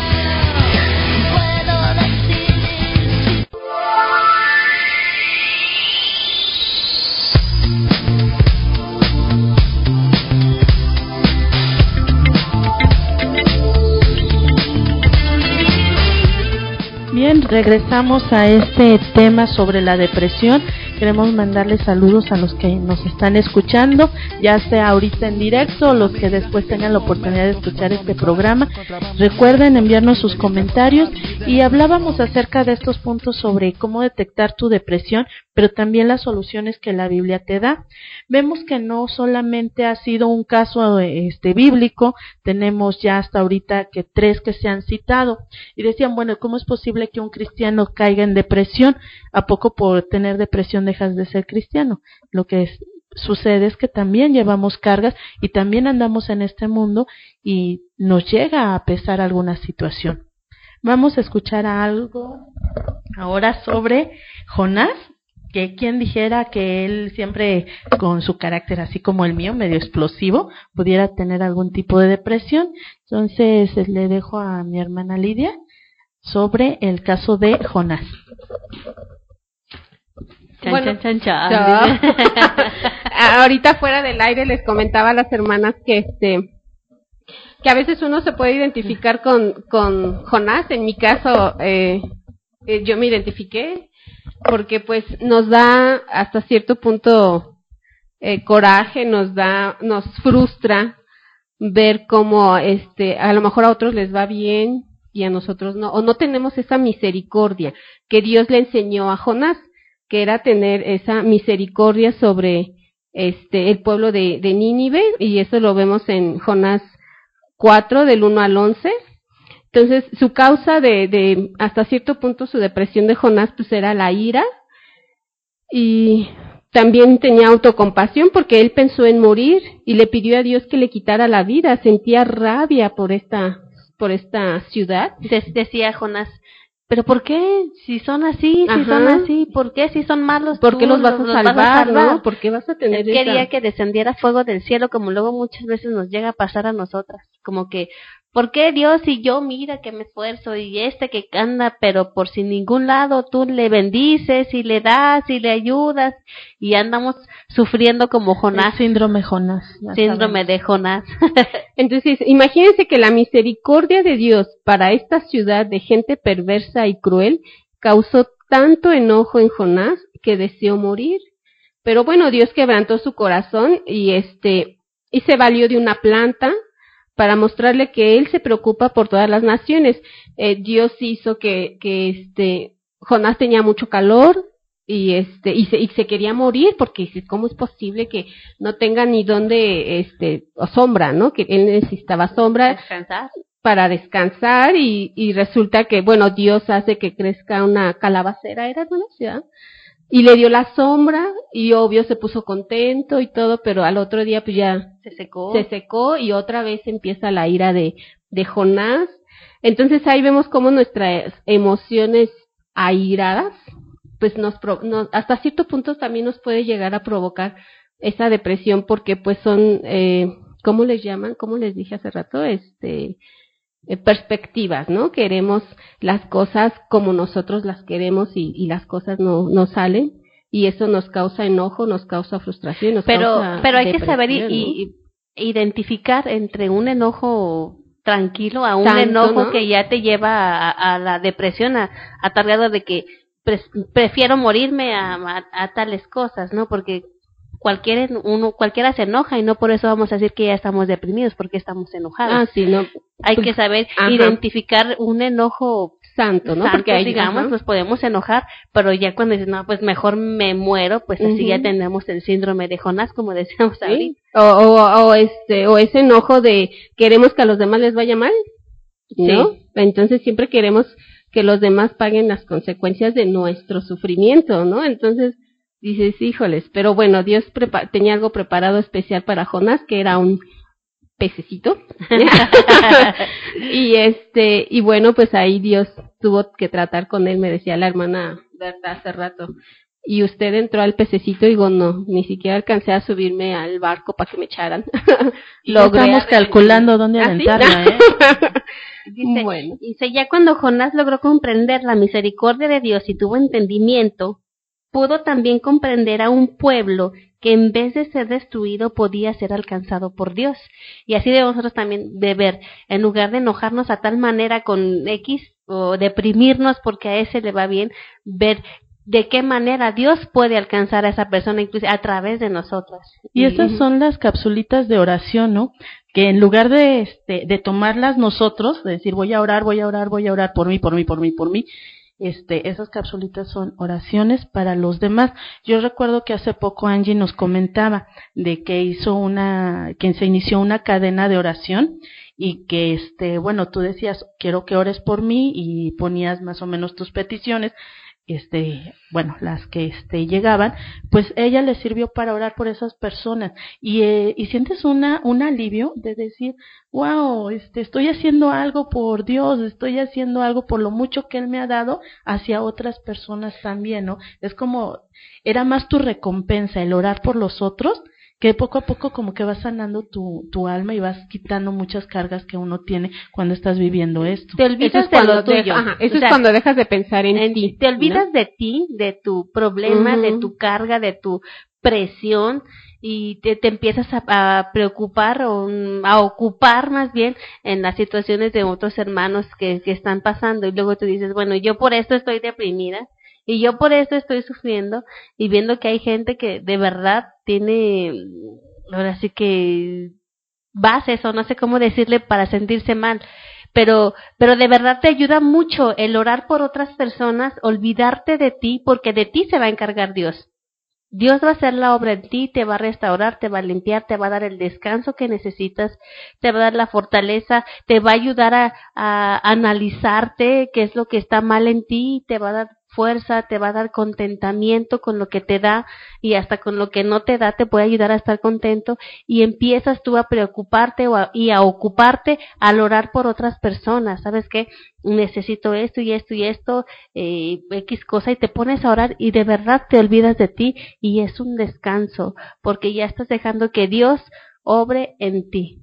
Bien, regresamos a este tema sobre la depresión. Queremos mandarles saludos a los que nos están escuchando, ya sea ahorita en directo o los que después tengan la oportunidad de escuchar este programa. Recuerden enviarnos sus comentarios, y hablábamos acerca de estos puntos sobre cómo detectar tu depresión, pero también las soluciones que la Biblia te da. Vemos que no solamente ha sido un caso bíblico, tenemos ya hasta ahorita que 3 que se han citado, y decían, bueno, ¿cómo es posible que un cristiano caiga en depresión? ¿A poco por tener depresión dejas de ser cristiano? Lo que sucede es que también llevamos cargas y también andamos en este mundo y nos llega a pesar alguna situación. Vamos a escuchar algo ahora sobre Jonás, que quien dijera que él siempre, con su carácter así como el mío, medio explosivo, pudiera tener algún tipo de depresión. Entonces le dejo a mi hermana Lidia sobre el caso de Jonás. Bueno, Chan. ahorita fuera del aire les comentaba a las hermanas que a veces uno se puede identificar con Jonás. En mi caso, yo me identifiqué porque pues nos da hasta cierto punto coraje, nos frustra ver cómo a lo mejor a otros les va bien y a nosotros no, o no tenemos esa misericordia que Dios le enseñó a Jonás, que era tener esa misericordia sobre el pueblo de Nínive, y eso lo vemos en Jonás 4 del 1 al 11. Entonces, su causa de hasta cierto punto su depresión de Jonás pues era la ira, y también tenía autocompasión porque él pensó en morir y le pidió a Dios que le quitara la vida, sentía rabia por esta ciudad. Decía Jonás, ¿pero por qué? Si son así, ¿por qué? Si son malos, ¿por qué los vas a salvar, no? ¿Por qué vas a tener Él quería que descendiera fuego del cielo, como luego muchas veces nos llega a pasar a nosotras, como que, ¿por qué Dios? Si yo mira que me esfuerzo y que anda, pero por sin ningún lado tú le bendices y le das y le ayudas, y andamos sufriendo como Jonás. El síndrome Jonás. Síndrome de Jonás. Entonces, imagínense que la misericordia de Dios para esta ciudad de gente perversa y cruel causó tanto enojo en Jonás que deseó morir. Pero bueno, Dios quebrantó su corazón y se valió de una planta para mostrarle que él se preocupa por todas las naciones. Dios hizo que Jonás tenía mucho calor y se quería morir, porque ¿cómo es posible que no tenga ni dónde o sombra, ¿no? Que él necesitaba sombra para descansar, y resulta que, bueno, Dios hace que crezca una calabacera, era de una ciudad, y le dio la sombra, y obvio se puso contento y todo, pero al otro día pues ya se secó y otra vez empieza la ira de Jonás. Entonces ahí vemos cómo nuestras emociones airadas pues hasta cierto punto también nos puede llegar a provocar esa depresión, porque pues son ¿cómo les llaman? ¿Cómo les dije hace rato? Perspectivas, ¿no? Queremos las cosas como nosotros las queremos y las cosas no salen, y eso nos causa enojo, nos causa frustración, nos Pero causa hay que saber depresión, ¿no? y identificar entre un enojo tranquilo a un Tanto, enojo, ¿no? que ya te lleva a la depresión, a tal grado de que prefiero morirme a tales cosas, ¿no? Porque cualquiera se enoja, y no por eso vamos a decir que ya estamos deprimidos, porque estamos enojados. Ah, sí, no. Hay que saber Ajá. identificar un enojo Santo, ¿no? santo, Porque hay, digamos, ajá. nos podemos enojar, pero ya cuando dices, no, pues mejor me muero, pues así Ujú. ya tenemos el síndrome de Jonás, como decíamos ahorita. ¿Sí? O ese enojo de queremos que a los demás les vaya mal, ¿no? Sí. Entonces siempre queremos que los demás paguen las consecuencias de nuestro sufrimiento, ¿no? Entonces dices, híjoles, pero bueno, Dios tenía algo preparado especial para Jonás, que era un pececito. y bueno, pues ahí Dios tuvo que tratar con él, me decía la hermana Berta hace rato. Y usted entró al pececito y digo, no, ni siquiera alcancé a subirme al barco para que me echaran. Estamos calculando dónde ¿Ah, sí? aventarla, ¿eh? Dice, ya cuando Jonás logró comprender la misericordia de Dios y tuvo entendimiento, pudo también comprender a un pueblo que en vez de ser destruido podía ser alcanzado por Dios. Y así debemos nosotros también de ver, en lugar de enojarnos a tal manera con X o deprimirnos porque a ese le va bien, ver de qué manera Dios puede alcanzar a esa persona, incluso a través de nosotros. Y esas son las capsulitas de oración, ¿no? Que en lugar de tomarlas nosotros, de decir voy a orar por mí, esas capsulitas son oraciones para los demás. Yo recuerdo que hace poco Angie nos comentaba de que que se inició una cadena de oración, y que bueno, tú decías quiero que ores por mí y ponías más o menos tus peticiones, bueno, las que llegaban, pues ella le sirvió para orar por esas personas, y sientes un alivio de decir, wow, estoy haciendo algo por Dios, estoy haciendo algo por lo mucho que Él me ha dado hacia otras personas también, ¿no? Es como, era más tu recompensa el orar por los otros, que poco a poco como que vas sanando tu alma y vas quitando muchas cargas que uno tiene cuando estás viviendo esto. Te olvidas Eso es de lo tuyo. eso es cuando dejas de pensar en ti. Te olvidas ¿no? de ti, de tu problema, de tu carga, de tu presión, y te empiezas a preocupar o a ocupar más bien en las situaciones de otros hermanos que están pasando, y luego tú dices, bueno, yo por esto estoy deprimida, y yo por esto estoy sufriendo, y viendo que hay gente que de verdad tiene, ahora sí que bases, o no sé cómo decirle para sentirse mal, pero de verdad te ayuda mucho el orar por otras personas, olvidarte de ti, porque de ti se va a encargar Dios. Dios va a hacer la obra en ti, te va a restaurar, te va a limpiar, te va a dar el descanso que necesitas, te va a dar la fortaleza, te va a ayudar a analizarte qué es lo que está mal en ti, te va a dar fuerza, te va a dar contentamiento con lo que te da, y hasta con lo que no te da te puede ayudar a estar contento, y empiezas tú a preocuparte y a ocuparte al orar por otras personas. ¿Sabes qué? Necesito esto y esto y esto, X cosa, y te pones a orar y de verdad te olvidas de ti, y es un descanso porque ya estás dejando que Dios obre en ti.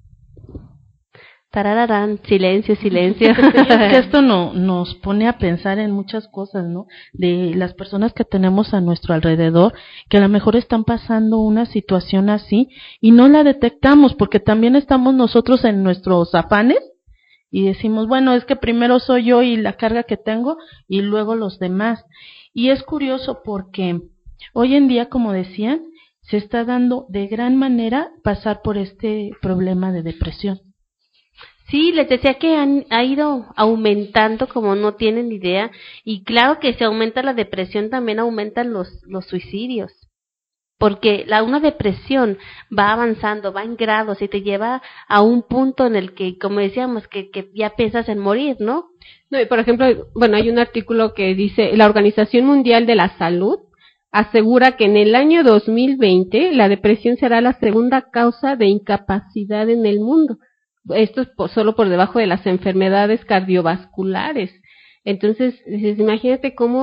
Tarararán, silencio. Que esto nos pone a pensar en muchas cosas, ¿no? De las personas que tenemos a nuestro alrededor, que a lo mejor están pasando una situación así y no la detectamos, porque también estamos nosotros en nuestros afanes y decimos, bueno, es que primero soy yo y la carga que tengo, y luego los demás. Y es curioso porque hoy en día, como decían, se está dando de gran manera pasar por este problema de depresión. Sí, les decía que ha ido aumentando como no tienen idea, y claro que si aumenta la depresión también aumentan los suicidios, porque una depresión va avanzando, va en grados y te lleva a un punto en el que, como decíamos, que ya piensas en morir, ¿no? No, y por ejemplo, bueno, hay un artículo que dice, la Organización Mundial de la Salud asegura que en el año 2020 la depresión será la segunda causa de incapacidad en el mundo. Esto es solo por debajo de las enfermedades cardiovasculares. Entonces, imagínate cómo,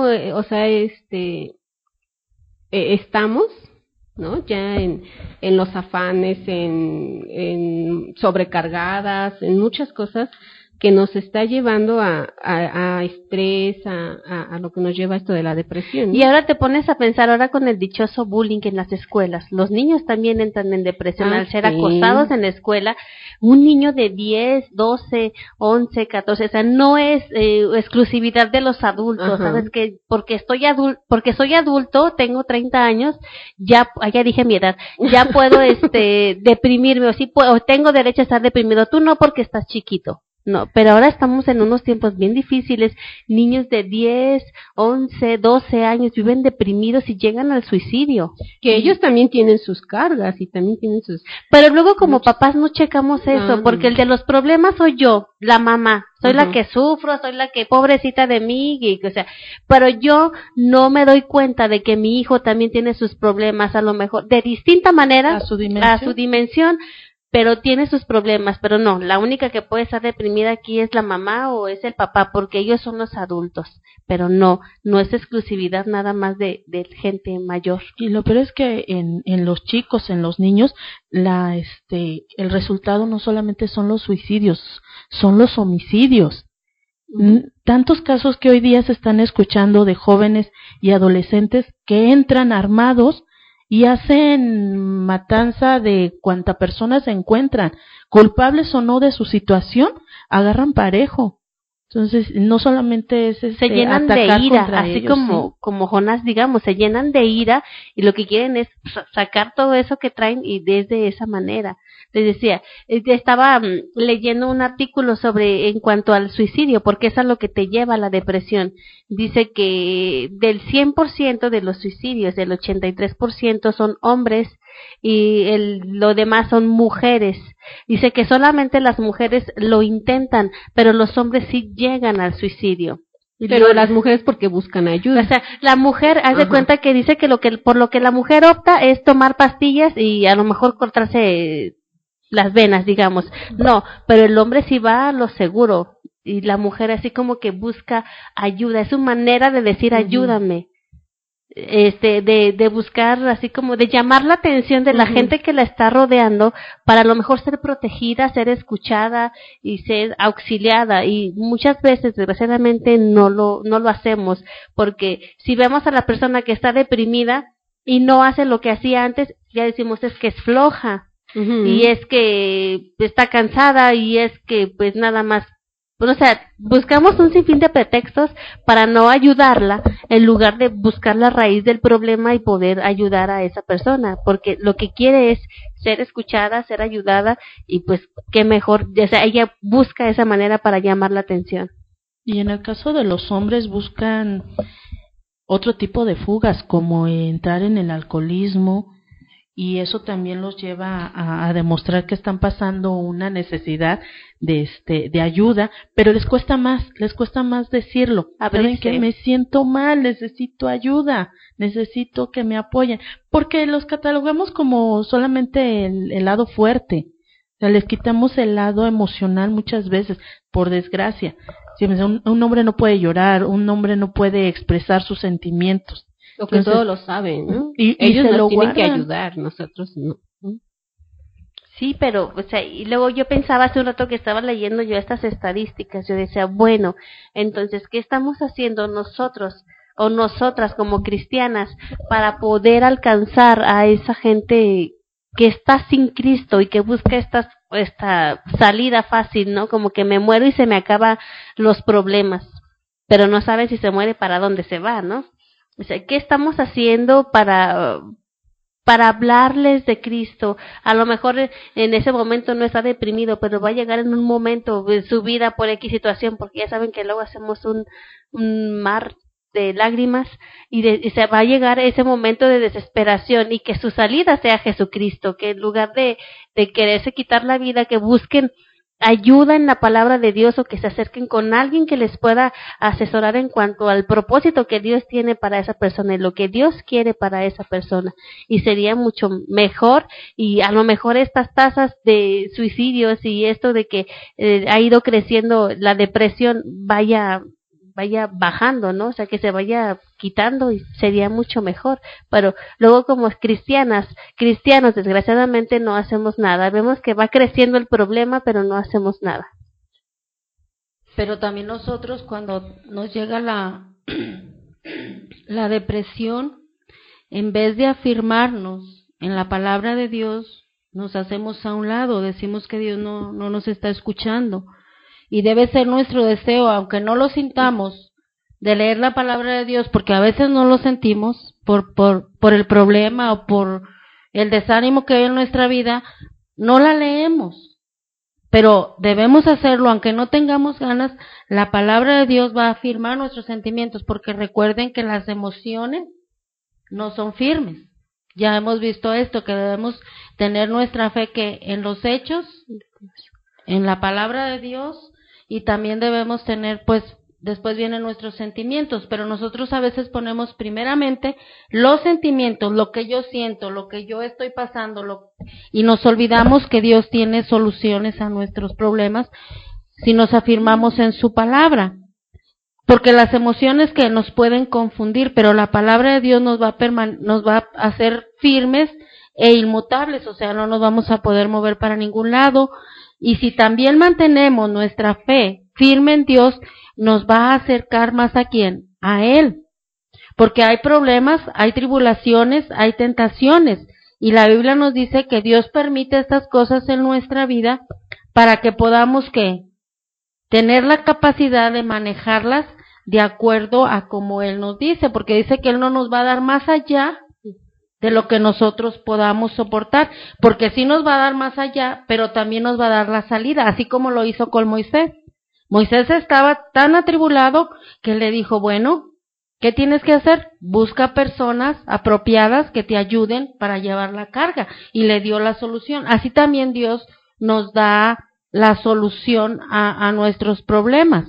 estamos, ¿no? Ya en los afanes, en sobrecargadas, en muchas cosas, que nos está llevando a estrés, a lo que nos lleva esto de la depresión, ¿no? Y ahora te pones a pensar ahora con el dichoso bullying en las escuelas. Los niños también entran en depresión al ser sí. acosados en la escuela. Un niño de 10, 12, 11, 14, o sea, no es exclusividad de los adultos, Ajá. ¿sabes? Que porque soy adulto, tengo 30 años, ya dije mi edad, ya puedo deprimirme o tengo derecho a estar deprimido. Tú no, porque estás chiquito. No, pero ahora estamos en unos tiempos bien difíciles. Niños de 10, 11, 12 años viven deprimidos y llegan al suicidio. Que ellos también tienen sus cargas y también tienen sus... Pero luego como papás no checamos eso, No. porque el de los problemas soy yo, la mamá. Soy la que sufro, soy la que pobrecita de mí, o sea, pero yo no me doy cuenta de que mi hijo también tiene sus problemas, a lo mejor de distinta manera, A su dimensión. pero tiene sus problemas. Pero no, la única que puede estar deprimida aquí es la mamá o es el papá, porque ellos son los adultos. Pero no es exclusividad nada más de gente mayor. Y lo peor es que en los chicos, en los niños, el resultado no solamente son los suicidios, son los homicidios. Tantos casos que hoy día se están escuchando de jóvenes y adolescentes que entran armados y hacen matanza de cuanta persona se encuentran, culpables o no de su situación, agarran parejo. Entonces, no solamente es se llenan de atacar ira, contra así ellos, como Jonás, digamos, se llenan de ira y lo que quieren es sacar todo eso que traen y desde esa manera. Les decía, estaba leyendo un artículo en cuanto al suicidio, porque es a lo que te lleva a la depresión. Dice que del 100% de los suicidios, el 83% son hombres y lo demás son mujeres. Dice que solamente las mujeres lo intentan, pero los hombres sí llegan al suicidio. Pero las mujeres porque buscan ayuda. O sea, la mujer, haz de cuenta que dice que por lo que la mujer opta es tomar pastillas y a lo mejor cortarse las venas, digamos. No, pero el hombre sí va a lo seguro y la mujer así como que busca ayuda. Es su manera de decir ayúdame. De buscar así como de llamar la atención de la gente que la está rodeando para a lo mejor ser protegida, ser escuchada y ser auxiliada, y muchas veces desgraciadamente no lo hacemos, porque si vemos a la persona que está deprimida y no hace lo que hacía antes, ya decimos es que es floja y es que está cansada y es que pues nada más. O sea, buscamos un sinfín de pretextos para no ayudarla en lugar de buscar la raíz del problema y poder ayudar a esa persona, porque lo que quiere es ser escuchada, ser ayudada y pues qué mejor, o sea, ella busca esa manera para llamar la atención. Y en el caso de los hombres buscan otro tipo de fugas, como entrar en el alcoholismo, y eso también los lleva a demostrar que están pasando una necesidad de ayuda, pero les cuesta más decirlo. Saben que me siento mal, necesito ayuda, necesito que me apoyen, porque los catalogamos como solamente el lado fuerte. O sea, les quitamos el lado emocional muchas veces, por desgracia. Si un hombre no puede llorar, un hombre no puede expresar sus sentimientos. Lo que todos lo saben, ¿no? Y ellos se nos lo tienen que guardan. ayudar, nosotros no. Sí, pero, o sea, y luego yo pensaba hace un rato que estaba leyendo yo estas estadísticas, yo decía, bueno, entonces, ¿qué estamos haciendo nosotros o nosotras como cristianas para poder alcanzar a esa gente que está sin Cristo y que busca esta salida fácil, ¿no? Como que me muero y se me acaban los problemas, pero no saben si se muere para dónde se va, ¿no? O sea, ¿qué estamos haciendo para hablarles de Cristo? A lo mejor en ese momento no está deprimido, pero va a llegar en un momento de su vida por X situación, porque ya saben que luego hacemos un mar de lágrimas y se va a llegar ese momento de desesperación y que su salida sea Jesucristo, que en lugar de quererse quitar la vida, que busquen ayuda en la palabra de Dios o que se acerquen con alguien que les pueda asesorar en cuanto al propósito que Dios tiene para esa persona y lo que Dios quiere para esa persona. Y sería mucho mejor, y a lo mejor estas tasas de suicidios y esto de que ha ido creciendo la depresión vaya bajando, ¿no? O sea, que se vaya quitando y sería mucho mejor. Pero luego como cristianos, desgraciadamente no hacemos nada. Vemos que va creciendo el problema, pero no hacemos nada. Pero también nosotros cuando nos llega la depresión, en vez de afirmarnos en la palabra de Dios, nos hacemos a un lado, decimos que Dios no nos está escuchando. Y debe ser nuestro deseo, aunque no lo sintamos, de leer la palabra de Dios, porque a veces no lo sentimos por el problema o por el desánimo que hay en nuestra vida, no la leemos. Pero debemos hacerlo, aunque no tengamos ganas, la palabra de Dios va a afirmar nuestros sentimientos, porque recuerden que las emociones no son firmes. Ya hemos visto esto, que debemos tener nuestra fe que en los hechos, en la palabra de Dios, y también debemos tener, pues, después vienen nuestros sentimientos, pero nosotros a veces ponemos primeramente los sentimientos, lo que yo siento, lo que yo estoy pasando, y nos olvidamos que Dios tiene soluciones a nuestros problemas si nos afirmamos en su palabra. Porque las emociones que nos pueden confundir, pero la palabra de Dios nos va a hacer firmes e inmutables, o sea, no nos vamos a poder mover para ningún lado. Y si también mantenemos nuestra fe firme en Dios, nos va a acercar más ¿a quién? A Él. Porque hay problemas, hay tribulaciones, hay tentaciones. Y la Biblia nos dice que Dios permite estas cosas en nuestra vida para que podamos, ¿qué? Tener la capacidad de manejarlas de acuerdo a como Él nos dice, porque dice que Él no nos va a dar más allá de lo que nosotros podamos soportar, porque sí nos va a dar más allá, pero también nos va a dar la salida, así como lo hizo con Moisés. Moisés estaba tan atribulado que le dijo, bueno, ¿qué tienes que hacer? Busca personas apropiadas que te ayuden para llevar la carga, y le dio la solución. Así también Dios nos da la solución a nuestros problemas.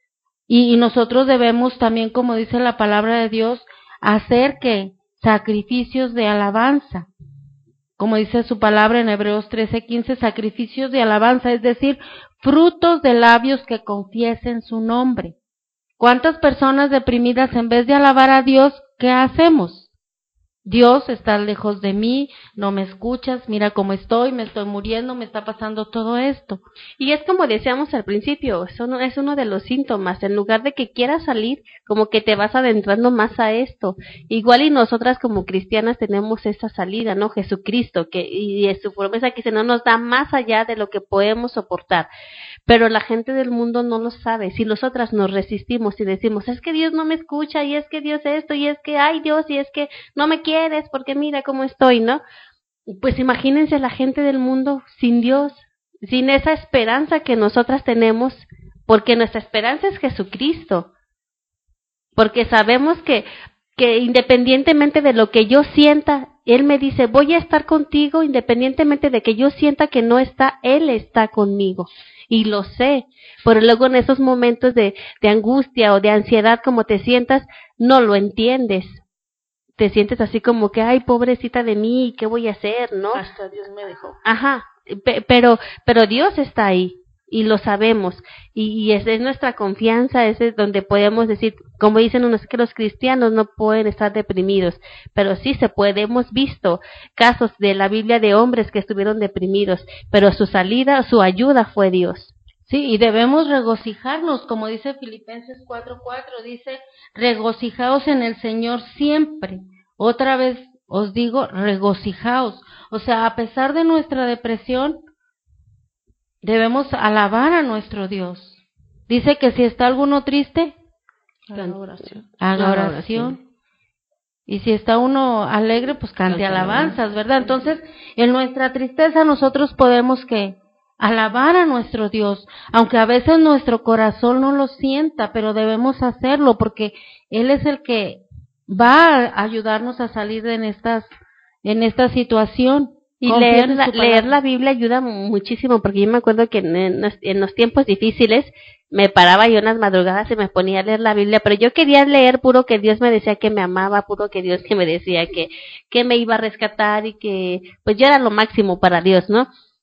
Y nosotros debemos también, como dice la palabra de Dios, hacer que sacrificios de alabanza. Como dice su palabra en Hebreos 13:15, sacrificios de alabanza, es decir, frutos de labios que confiesen su nombre. ¿Cuántas personas deprimidas, en vez de alabar a Dios, qué hacemos? Dios, estás lejos de mí, no me escuchas, mira cómo estoy, me estoy muriendo, me está pasando todo esto. Y es como decíamos al principio, eso no, es uno de los síntomas. En lugar de que quieras salir, como que te vas adentrando más a esto. Igual y nosotras como cristianas tenemos esa salida, ¿no? Jesucristo, y es su promesa que no nos da más allá de lo que podemos soportar. Pero la gente del mundo no lo sabe. Si nosotras nos resistimos y decimos, es que Dios no me escucha, y es que Dios esto, y es que, ay Dios, y es que no me quieres porque mira cómo estoy, ¿no? Pues imagínense la gente del mundo sin Dios, sin esa esperanza que nosotras tenemos, porque nuestra esperanza es Jesucristo. Porque sabemos que independientemente de lo que yo sienta, Él me dice, voy a estar contigo, independientemente de que yo sienta que no está, Él está conmigo. Y lo sé, pero luego en esos momentos de angustia o de ansiedad, como te sientas, no lo entiendes. Te sientes así como que, ay, pobrecita de mí, ¿qué voy a hacer, no? Hasta Dios me dejó. Ajá, pero Dios está ahí, y lo sabemos, y esa es nuestra confianza, ese es donde podemos decir, como dicen unos, que los cristianos no pueden estar deprimidos, pero sí se puede. Hemos visto casos de la Biblia de hombres que estuvieron deprimidos, pero su salida, su ayuda fue Dios. Sí, y debemos regocijarnos, como dice Filipenses 4:4, dice, regocijaos en el Señor siempre. Otra vez os digo, regocijaos. O sea, a pesar de nuestra depresión, debemos alabar a nuestro Dios. Dice que si está alguno triste, Haga oración. haga oración. Y si está uno alegre, pues cante alabanzas, ¿verdad? Entonces, en nuestra tristeza nosotros podemos que alabar a nuestro Dios, aunque a veces nuestro corazón no lo sienta, pero debemos hacerlo porque Él es el que va a ayudarnos a salir en esta situación. Y leer la Biblia ayuda muchísimo, porque yo me acuerdo que en los tiempos difíciles me paraba yo unas madrugadas y me ponía a leer la Biblia, pero yo quería leer puro que Dios me decía que me amaba, puro que Dios que me decía que me iba a rescatar y que pues yo era lo máximo para Dios, ¿no?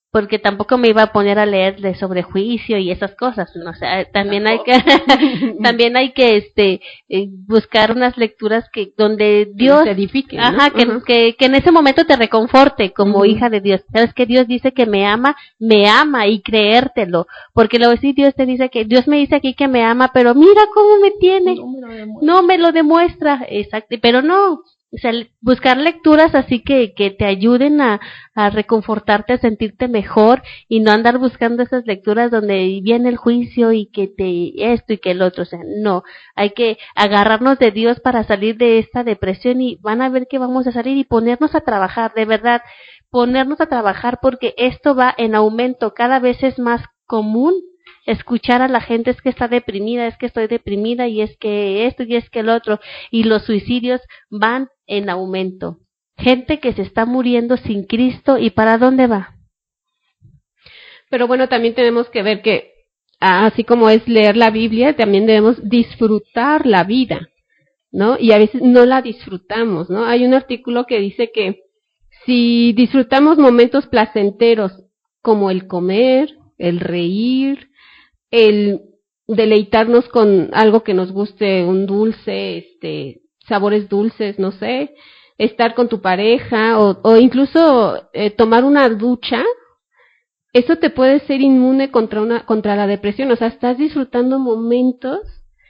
porque tampoco me iba a poner a leer de sobre juicio y esas cosas, ¿no? O sea, también hay que también hay que buscar unas lecturas que donde Dios te edifique, ¿no? ajá, que en ese momento te reconforte como hija de Dios. Sabes que Dios dice que me ama y creértelo, porque luego sí Dios me dice aquí que me ama, pero mira cómo me tiene. No me lo demuestra, exacto, pero no. O sea, buscar lecturas así que te ayuden a reconfortarte, a sentirte mejor y no andar buscando esas lecturas donde viene el juicio y que esto y que el otro. O sea, no, hay que agarrarnos de Dios para salir de esta depresión y van a ver que vamos a salir y ponernos a trabajar, de verdad, ponernos a trabajar porque esto va en aumento, cada vez es más común escuchar a la gente es que está deprimida, es que estoy deprimida y es que esto y es que el otro y los suicidios van en aumento. Gente que se está muriendo sin Cristo y ¿para dónde va? Pero bueno, también tenemos que ver que así como es leer la Biblia, también debemos disfrutar la vida, ¿no? Y a veces no la disfrutamos, ¿no? Hay un artículo que dice que si disfrutamos momentos placenteros como el comer, el reír, el deleitarnos con algo que nos guste, un dulce, sabores dulces, no sé, estar con tu pareja o incluso tomar una ducha, eso te puede ser inmune contra la depresión. O sea, estás disfrutando momentos,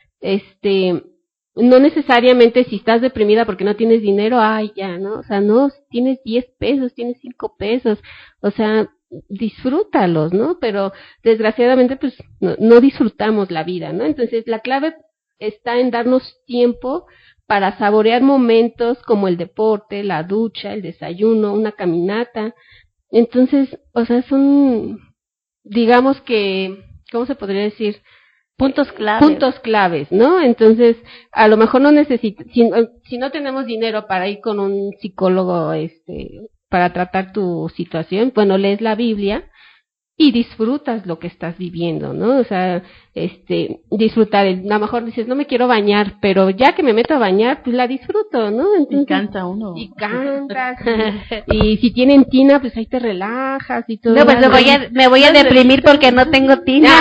no necesariamente si estás deprimida porque no tienes dinero, ay, ya, ¿no? O sea, no, tienes 10 pesos, tienes 5 pesos, o sea, disfrútalos, ¿no? Pero desgraciadamente pues no disfrutamos la vida, ¿no? Entonces la clave está en darnos tiempo para saborear momentos como el deporte, la ducha, el desayuno, una caminata. Entonces, o sea, son, digamos que, ¿cómo se podría decir? Puntos claves, ¿no? Entonces, a lo mejor no si no tenemos dinero para ir con un psicólogo, para tratar tu situación, bueno, lees la Biblia y disfrutas lo que estás viviendo, ¿no? O sea, disfrutar, a lo mejor dices, no me quiero bañar, pero ya que me meto a bañar, pues la disfruto, ¿no? Entonces, y canta uno. Y cantas, y si tienen tina, pues ahí te relajas y todo. No, pues me voy a deprimir porque no tengo tina.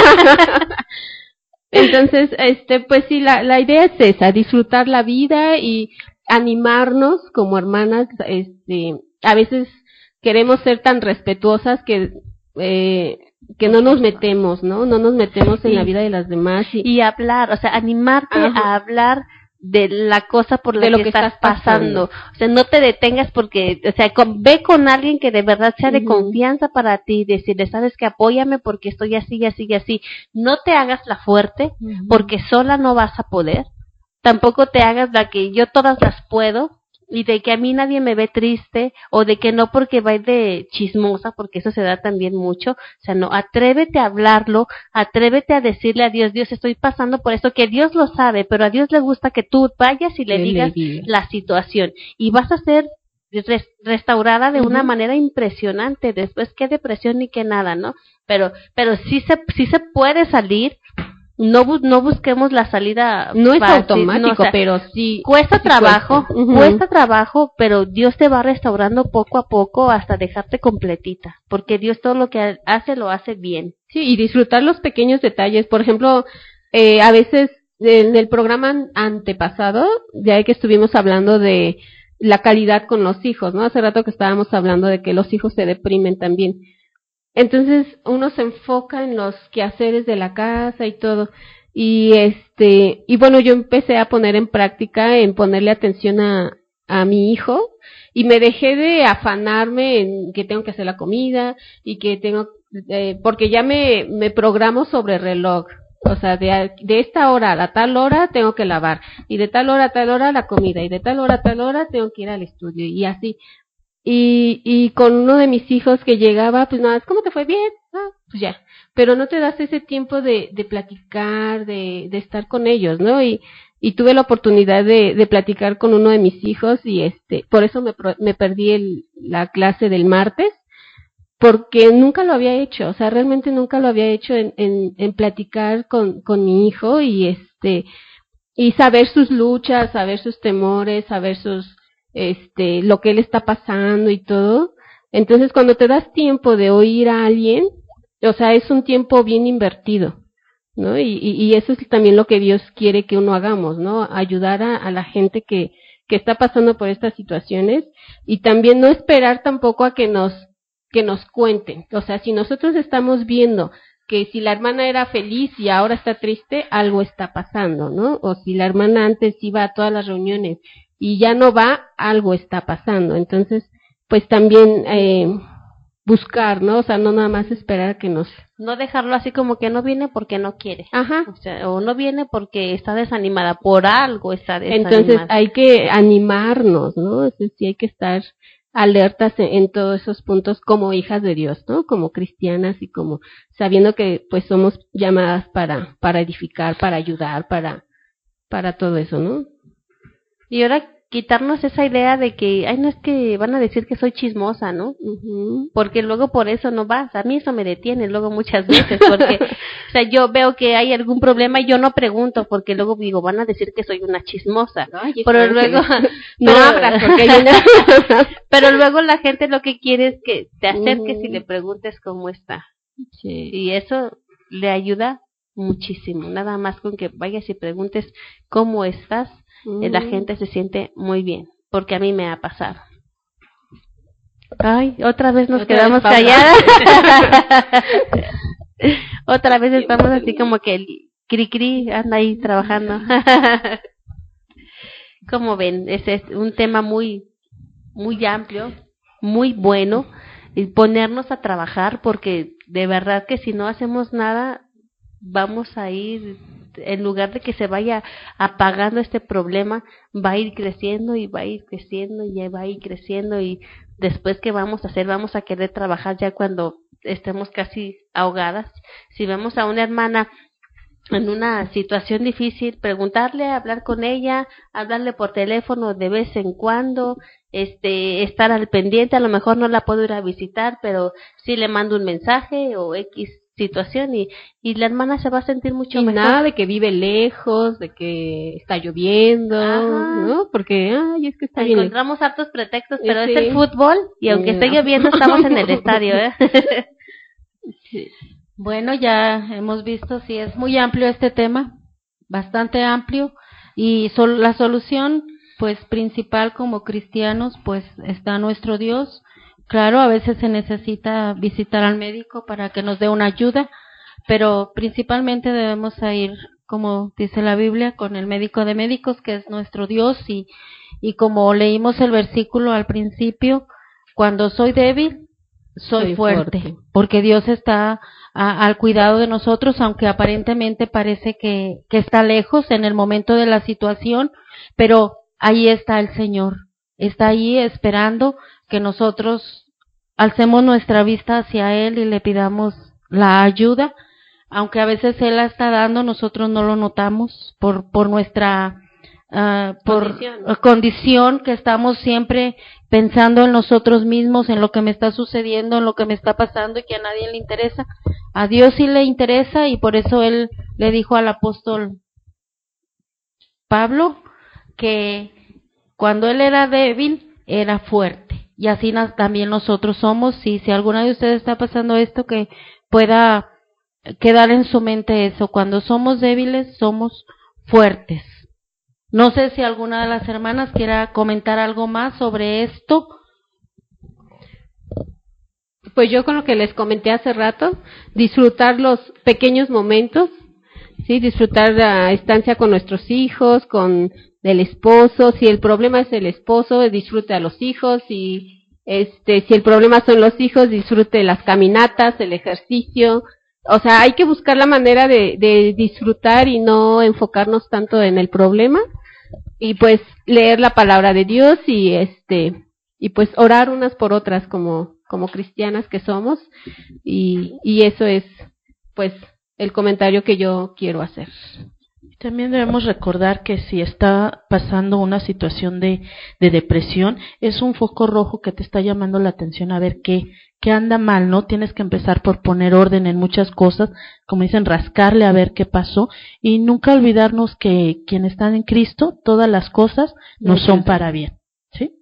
Entonces, pues sí, la idea es esa, disfrutar la vida y animarnos como hermanas, a veces queremos ser tan respetuosas que no nos metemos, ¿no? No nos metemos en la vida de las demás. Y hablar, o sea, animarte a hablar de la cosa por la que estás pasando. O sea, no te detengas porque, o sea, ve con alguien que de verdad sea de confianza para ti, decirle, sabes que apóyame porque estoy así, así, así. No te hagas la fuerte porque sola no vas a poder. Tampoco te hagas la que yo todas las puedo y de que a mí nadie me ve triste o de que no porque va de chismosa, porque eso se da también mucho. O sea, no, atrévete a hablarlo, atrévete a decirle a Dios, Dios, estoy pasando por esto, que Dios lo sabe, pero a Dios le gusta que tú vayas y le digas la situación y vas a ser restaurada de una manera impresionante. Después, qué depresión ni qué nada, ¿no? Pero sí se puede salir. No busquemos la salida. No es automático, no, o sea, pero sí. Cuesta trabajo, pero Dios te va restaurando poco a poco hasta dejarte completita. Porque Dios todo lo que hace, lo hace bien. Sí, y disfrutar los pequeños detalles. Por ejemplo, a veces en el programa antepasado, ya que estuvimos hablando de la calidad con los hijos, ¿no? Hace rato que estábamos hablando de que los hijos se deprimen también. Entonces uno se enfoca en los quehaceres de la casa y todo, y bueno, yo empecé a poner en práctica, en ponerle atención a mi hijo, y me dejé de afanarme en que tengo que hacer la comida, y que tengo, porque ya me programo sobre reloj, o sea, de esta hora a tal hora tengo que lavar, y de tal hora a tal hora la comida, y de tal hora a tal hora tengo que ir al estudio, y así. Y con uno de mis hijos que llegaba, pues nada, ¿cómo te fue? Bien, pues ya, pero no te das ese tiempo de platicar, de estar con ellos, ¿no? Y tuve la oportunidad de platicar con uno de mis hijos y por eso me perdí la clase del martes, porque nunca lo había hecho, o sea, realmente nunca lo había hecho en platicar con mi hijo y saber sus luchas, saber sus temores, saber sus lo que él está pasando y todo, Entonces, cuando te das tiempo de oír a alguien, o sea, es un tiempo bien invertido, ¿no? Y eso es también lo que Dios quiere que uno hagamos, ¿no? Ayudar a la gente que está pasando por estas situaciones, y también no esperar tampoco a que nos cuenten. O sea, si nosotros estamos viendo que si la hermana era feliz y ahora está triste, algo está pasando, ¿no? O si la hermana antes iba a todas las reuniones y ya no va, algo está pasando. Entonces, pues también buscar, ¿no? O sea, no nada más esperar a que nos... No dejarlo así como que no viene porque no quiere. Ajá. O sea, o no viene porque está desanimada, por algo está desanimada. Entonces hay que animarnos, ¿no? Entonces, sí hay que estar alertas en todos esos puntos como hijas de Dios, ¿no? Como cristianas y como sabiendo que pues somos llamadas para edificar, para ayudar, para todo eso, ¿no? Y ahora quitarnos esa idea de que, ay, no, es que van a decir que soy chismosa, ¿no? Uh-huh. Porque luego por eso no vas. A mí eso me detiene luego muchas veces, porque, o sea, yo veo que hay algún problema y yo no pregunto, porque luego digo, van a decir que soy una chismosa. Ay, pero luego, no abras, porque hay una... pero luego la gente lo que quiere es que te acerques Uh-huh. y le preguntes cómo está. Sí. Y eso le ayuda muchísimo. Nada más con que vayas y preguntes cómo estás, la gente se siente muy bien, porque a mí me ha pasado. Ay, otra vez nos Otra quedamos vez, Paula. calladas. Otra vez estamos así como que el cri anda ahí trabajando. Como ven, ese es un tema muy amplio, muy bueno, y ponernos a trabajar, porque de verdad que si no hacemos nada, vamos a ir, en lugar de que se vaya apagando este problema, va a ir creciendo y va a ir creciendo y va a ir creciendo, y después ¿qué vamos a hacer? Vamos a querer trabajar ya cuando estemos casi ahogadas. Si vemos a una hermana en una situación difícil, preguntarle, hablar con ella, hablarle por teléfono de vez en cuando, estar al pendiente. A lo mejor no la puedo ir a visitar, pero sí le mando un mensaje o X situación, y la hermana se va a sentir mucho Y mejor. nada de que vive lejos, de que está lloviendo, Ajá. ¿no? Porque, ay, es que está bien lejos. Encontramos hartos pretextos, pero Sí. es el fútbol, y aunque esté No. lloviendo, estamos en el estadio, ¿eh? Bueno, ya hemos visto, sí, es muy amplio este tema, bastante amplio, y la solución, pues, principal como cristianos, pues, está nuestro Dios. Claro, a veces se necesita visitar al médico para que nos dé una ayuda, pero principalmente debemos ir, como dice la Biblia, con el médico de médicos, que es nuestro Dios, y como leímos el versículo al principio, cuando soy débil, soy fuerte, porque Dios está al cuidado de nosotros, aunque aparentemente parece que está lejos en el momento de la situación, pero ahí está el Señor, está ahí esperando que nosotros alcemos nuestra vista hacia Él y le pidamos la ayuda, aunque a veces Él la está dando, nosotros no lo notamos por nuestra condición, que estamos siempre pensando en nosotros mismos, en lo que me está sucediendo, en lo que me está pasando, y que a nadie le interesa. A Dios sí le interesa, y por eso Él le dijo al apóstol Pablo que cuando Él era débil, era fuerte. Y así también nosotros somos. Y si alguna de ustedes está pasando esto, que pueda quedar en su mente eso: cuando somos débiles, somos fuertes. No sé si alguna de las hermanas quiera comentar algo más sobre esto. Pues yo con lo que les comenté hace rato, disfrutar los pequeños momentos, sí, disfrutar la estancia con nuestros hijos, con el esposo. Si el problema es el esposo, disfrute a los hijos, y si el problema son los hijos, disfrute las caminatas, el ejercicio. O sea, hay que buscar la manera de disfrutar y no enfocarnos tanto en el problema, y pues leer la palabra de Dios, y pues orar unas por otras como cristianas que somos, y eso es pues el comentario que yo quiero hacer. También debemos recordar que si está pasando una situación de depresión, es un foco rojo que te está llamando la atención a ver qué anda mal, ¿no? Tienes que empezar por poner orden en muchas cosas, como dicen, rascarle a ver qué pasó, y nunca olvidarnos que quienes están en Cristo, todas las cosas nos son para bien, ¿sí?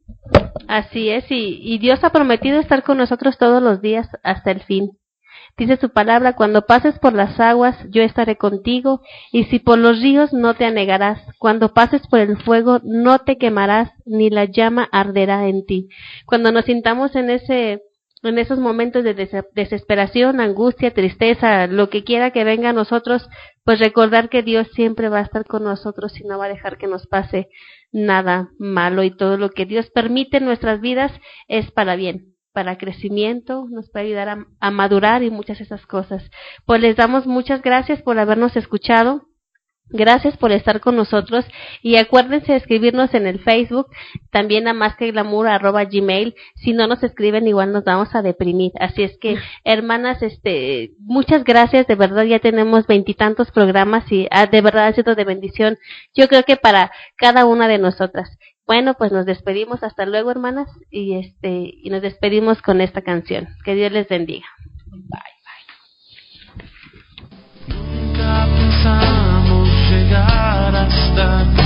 Así es, y Dios ha prometido estar con nosotros todos los días hasta el fin. Dice su palabra, cuando pases por las aguas, yo estaré contigo, y si por los ríos, no te anegarás. Cuando pases por el fuego, no te quemarás, ni la llama arderá en ti. Cuando nos sintamos en esos momentos de desesperación, angustia, tristeza, lo que quiera que venga a nosotros, pues recordar que Dios siempre va a estar con nosotros y no va a dejar que nos pase nada malo, y todo lo que Dios permite en nuestras vidas es para bien, para crecimiento, nos puede ayudar a madurar y muchas de esas cosas. Pues les damos muchas gracias por habernos escuchado. Gracias por estar con nosotros, y acuérdense de escribirnos en el Facebook, también a masqueglamour@gmail. Si no nos escriben, igual nos vamos a deprimir. Así es que, hermanas, muchas gracias, de verdad ya tenemos 20 y tantos programas y de verdad ha sido de bendición. Yo creo que para cada una de nosotras. Bueno, pues nos despedimos, hasta luego, hermanas, y nos despedimos con esta canción. Que Dios les bendiga. Nunca pensamos llegar hasta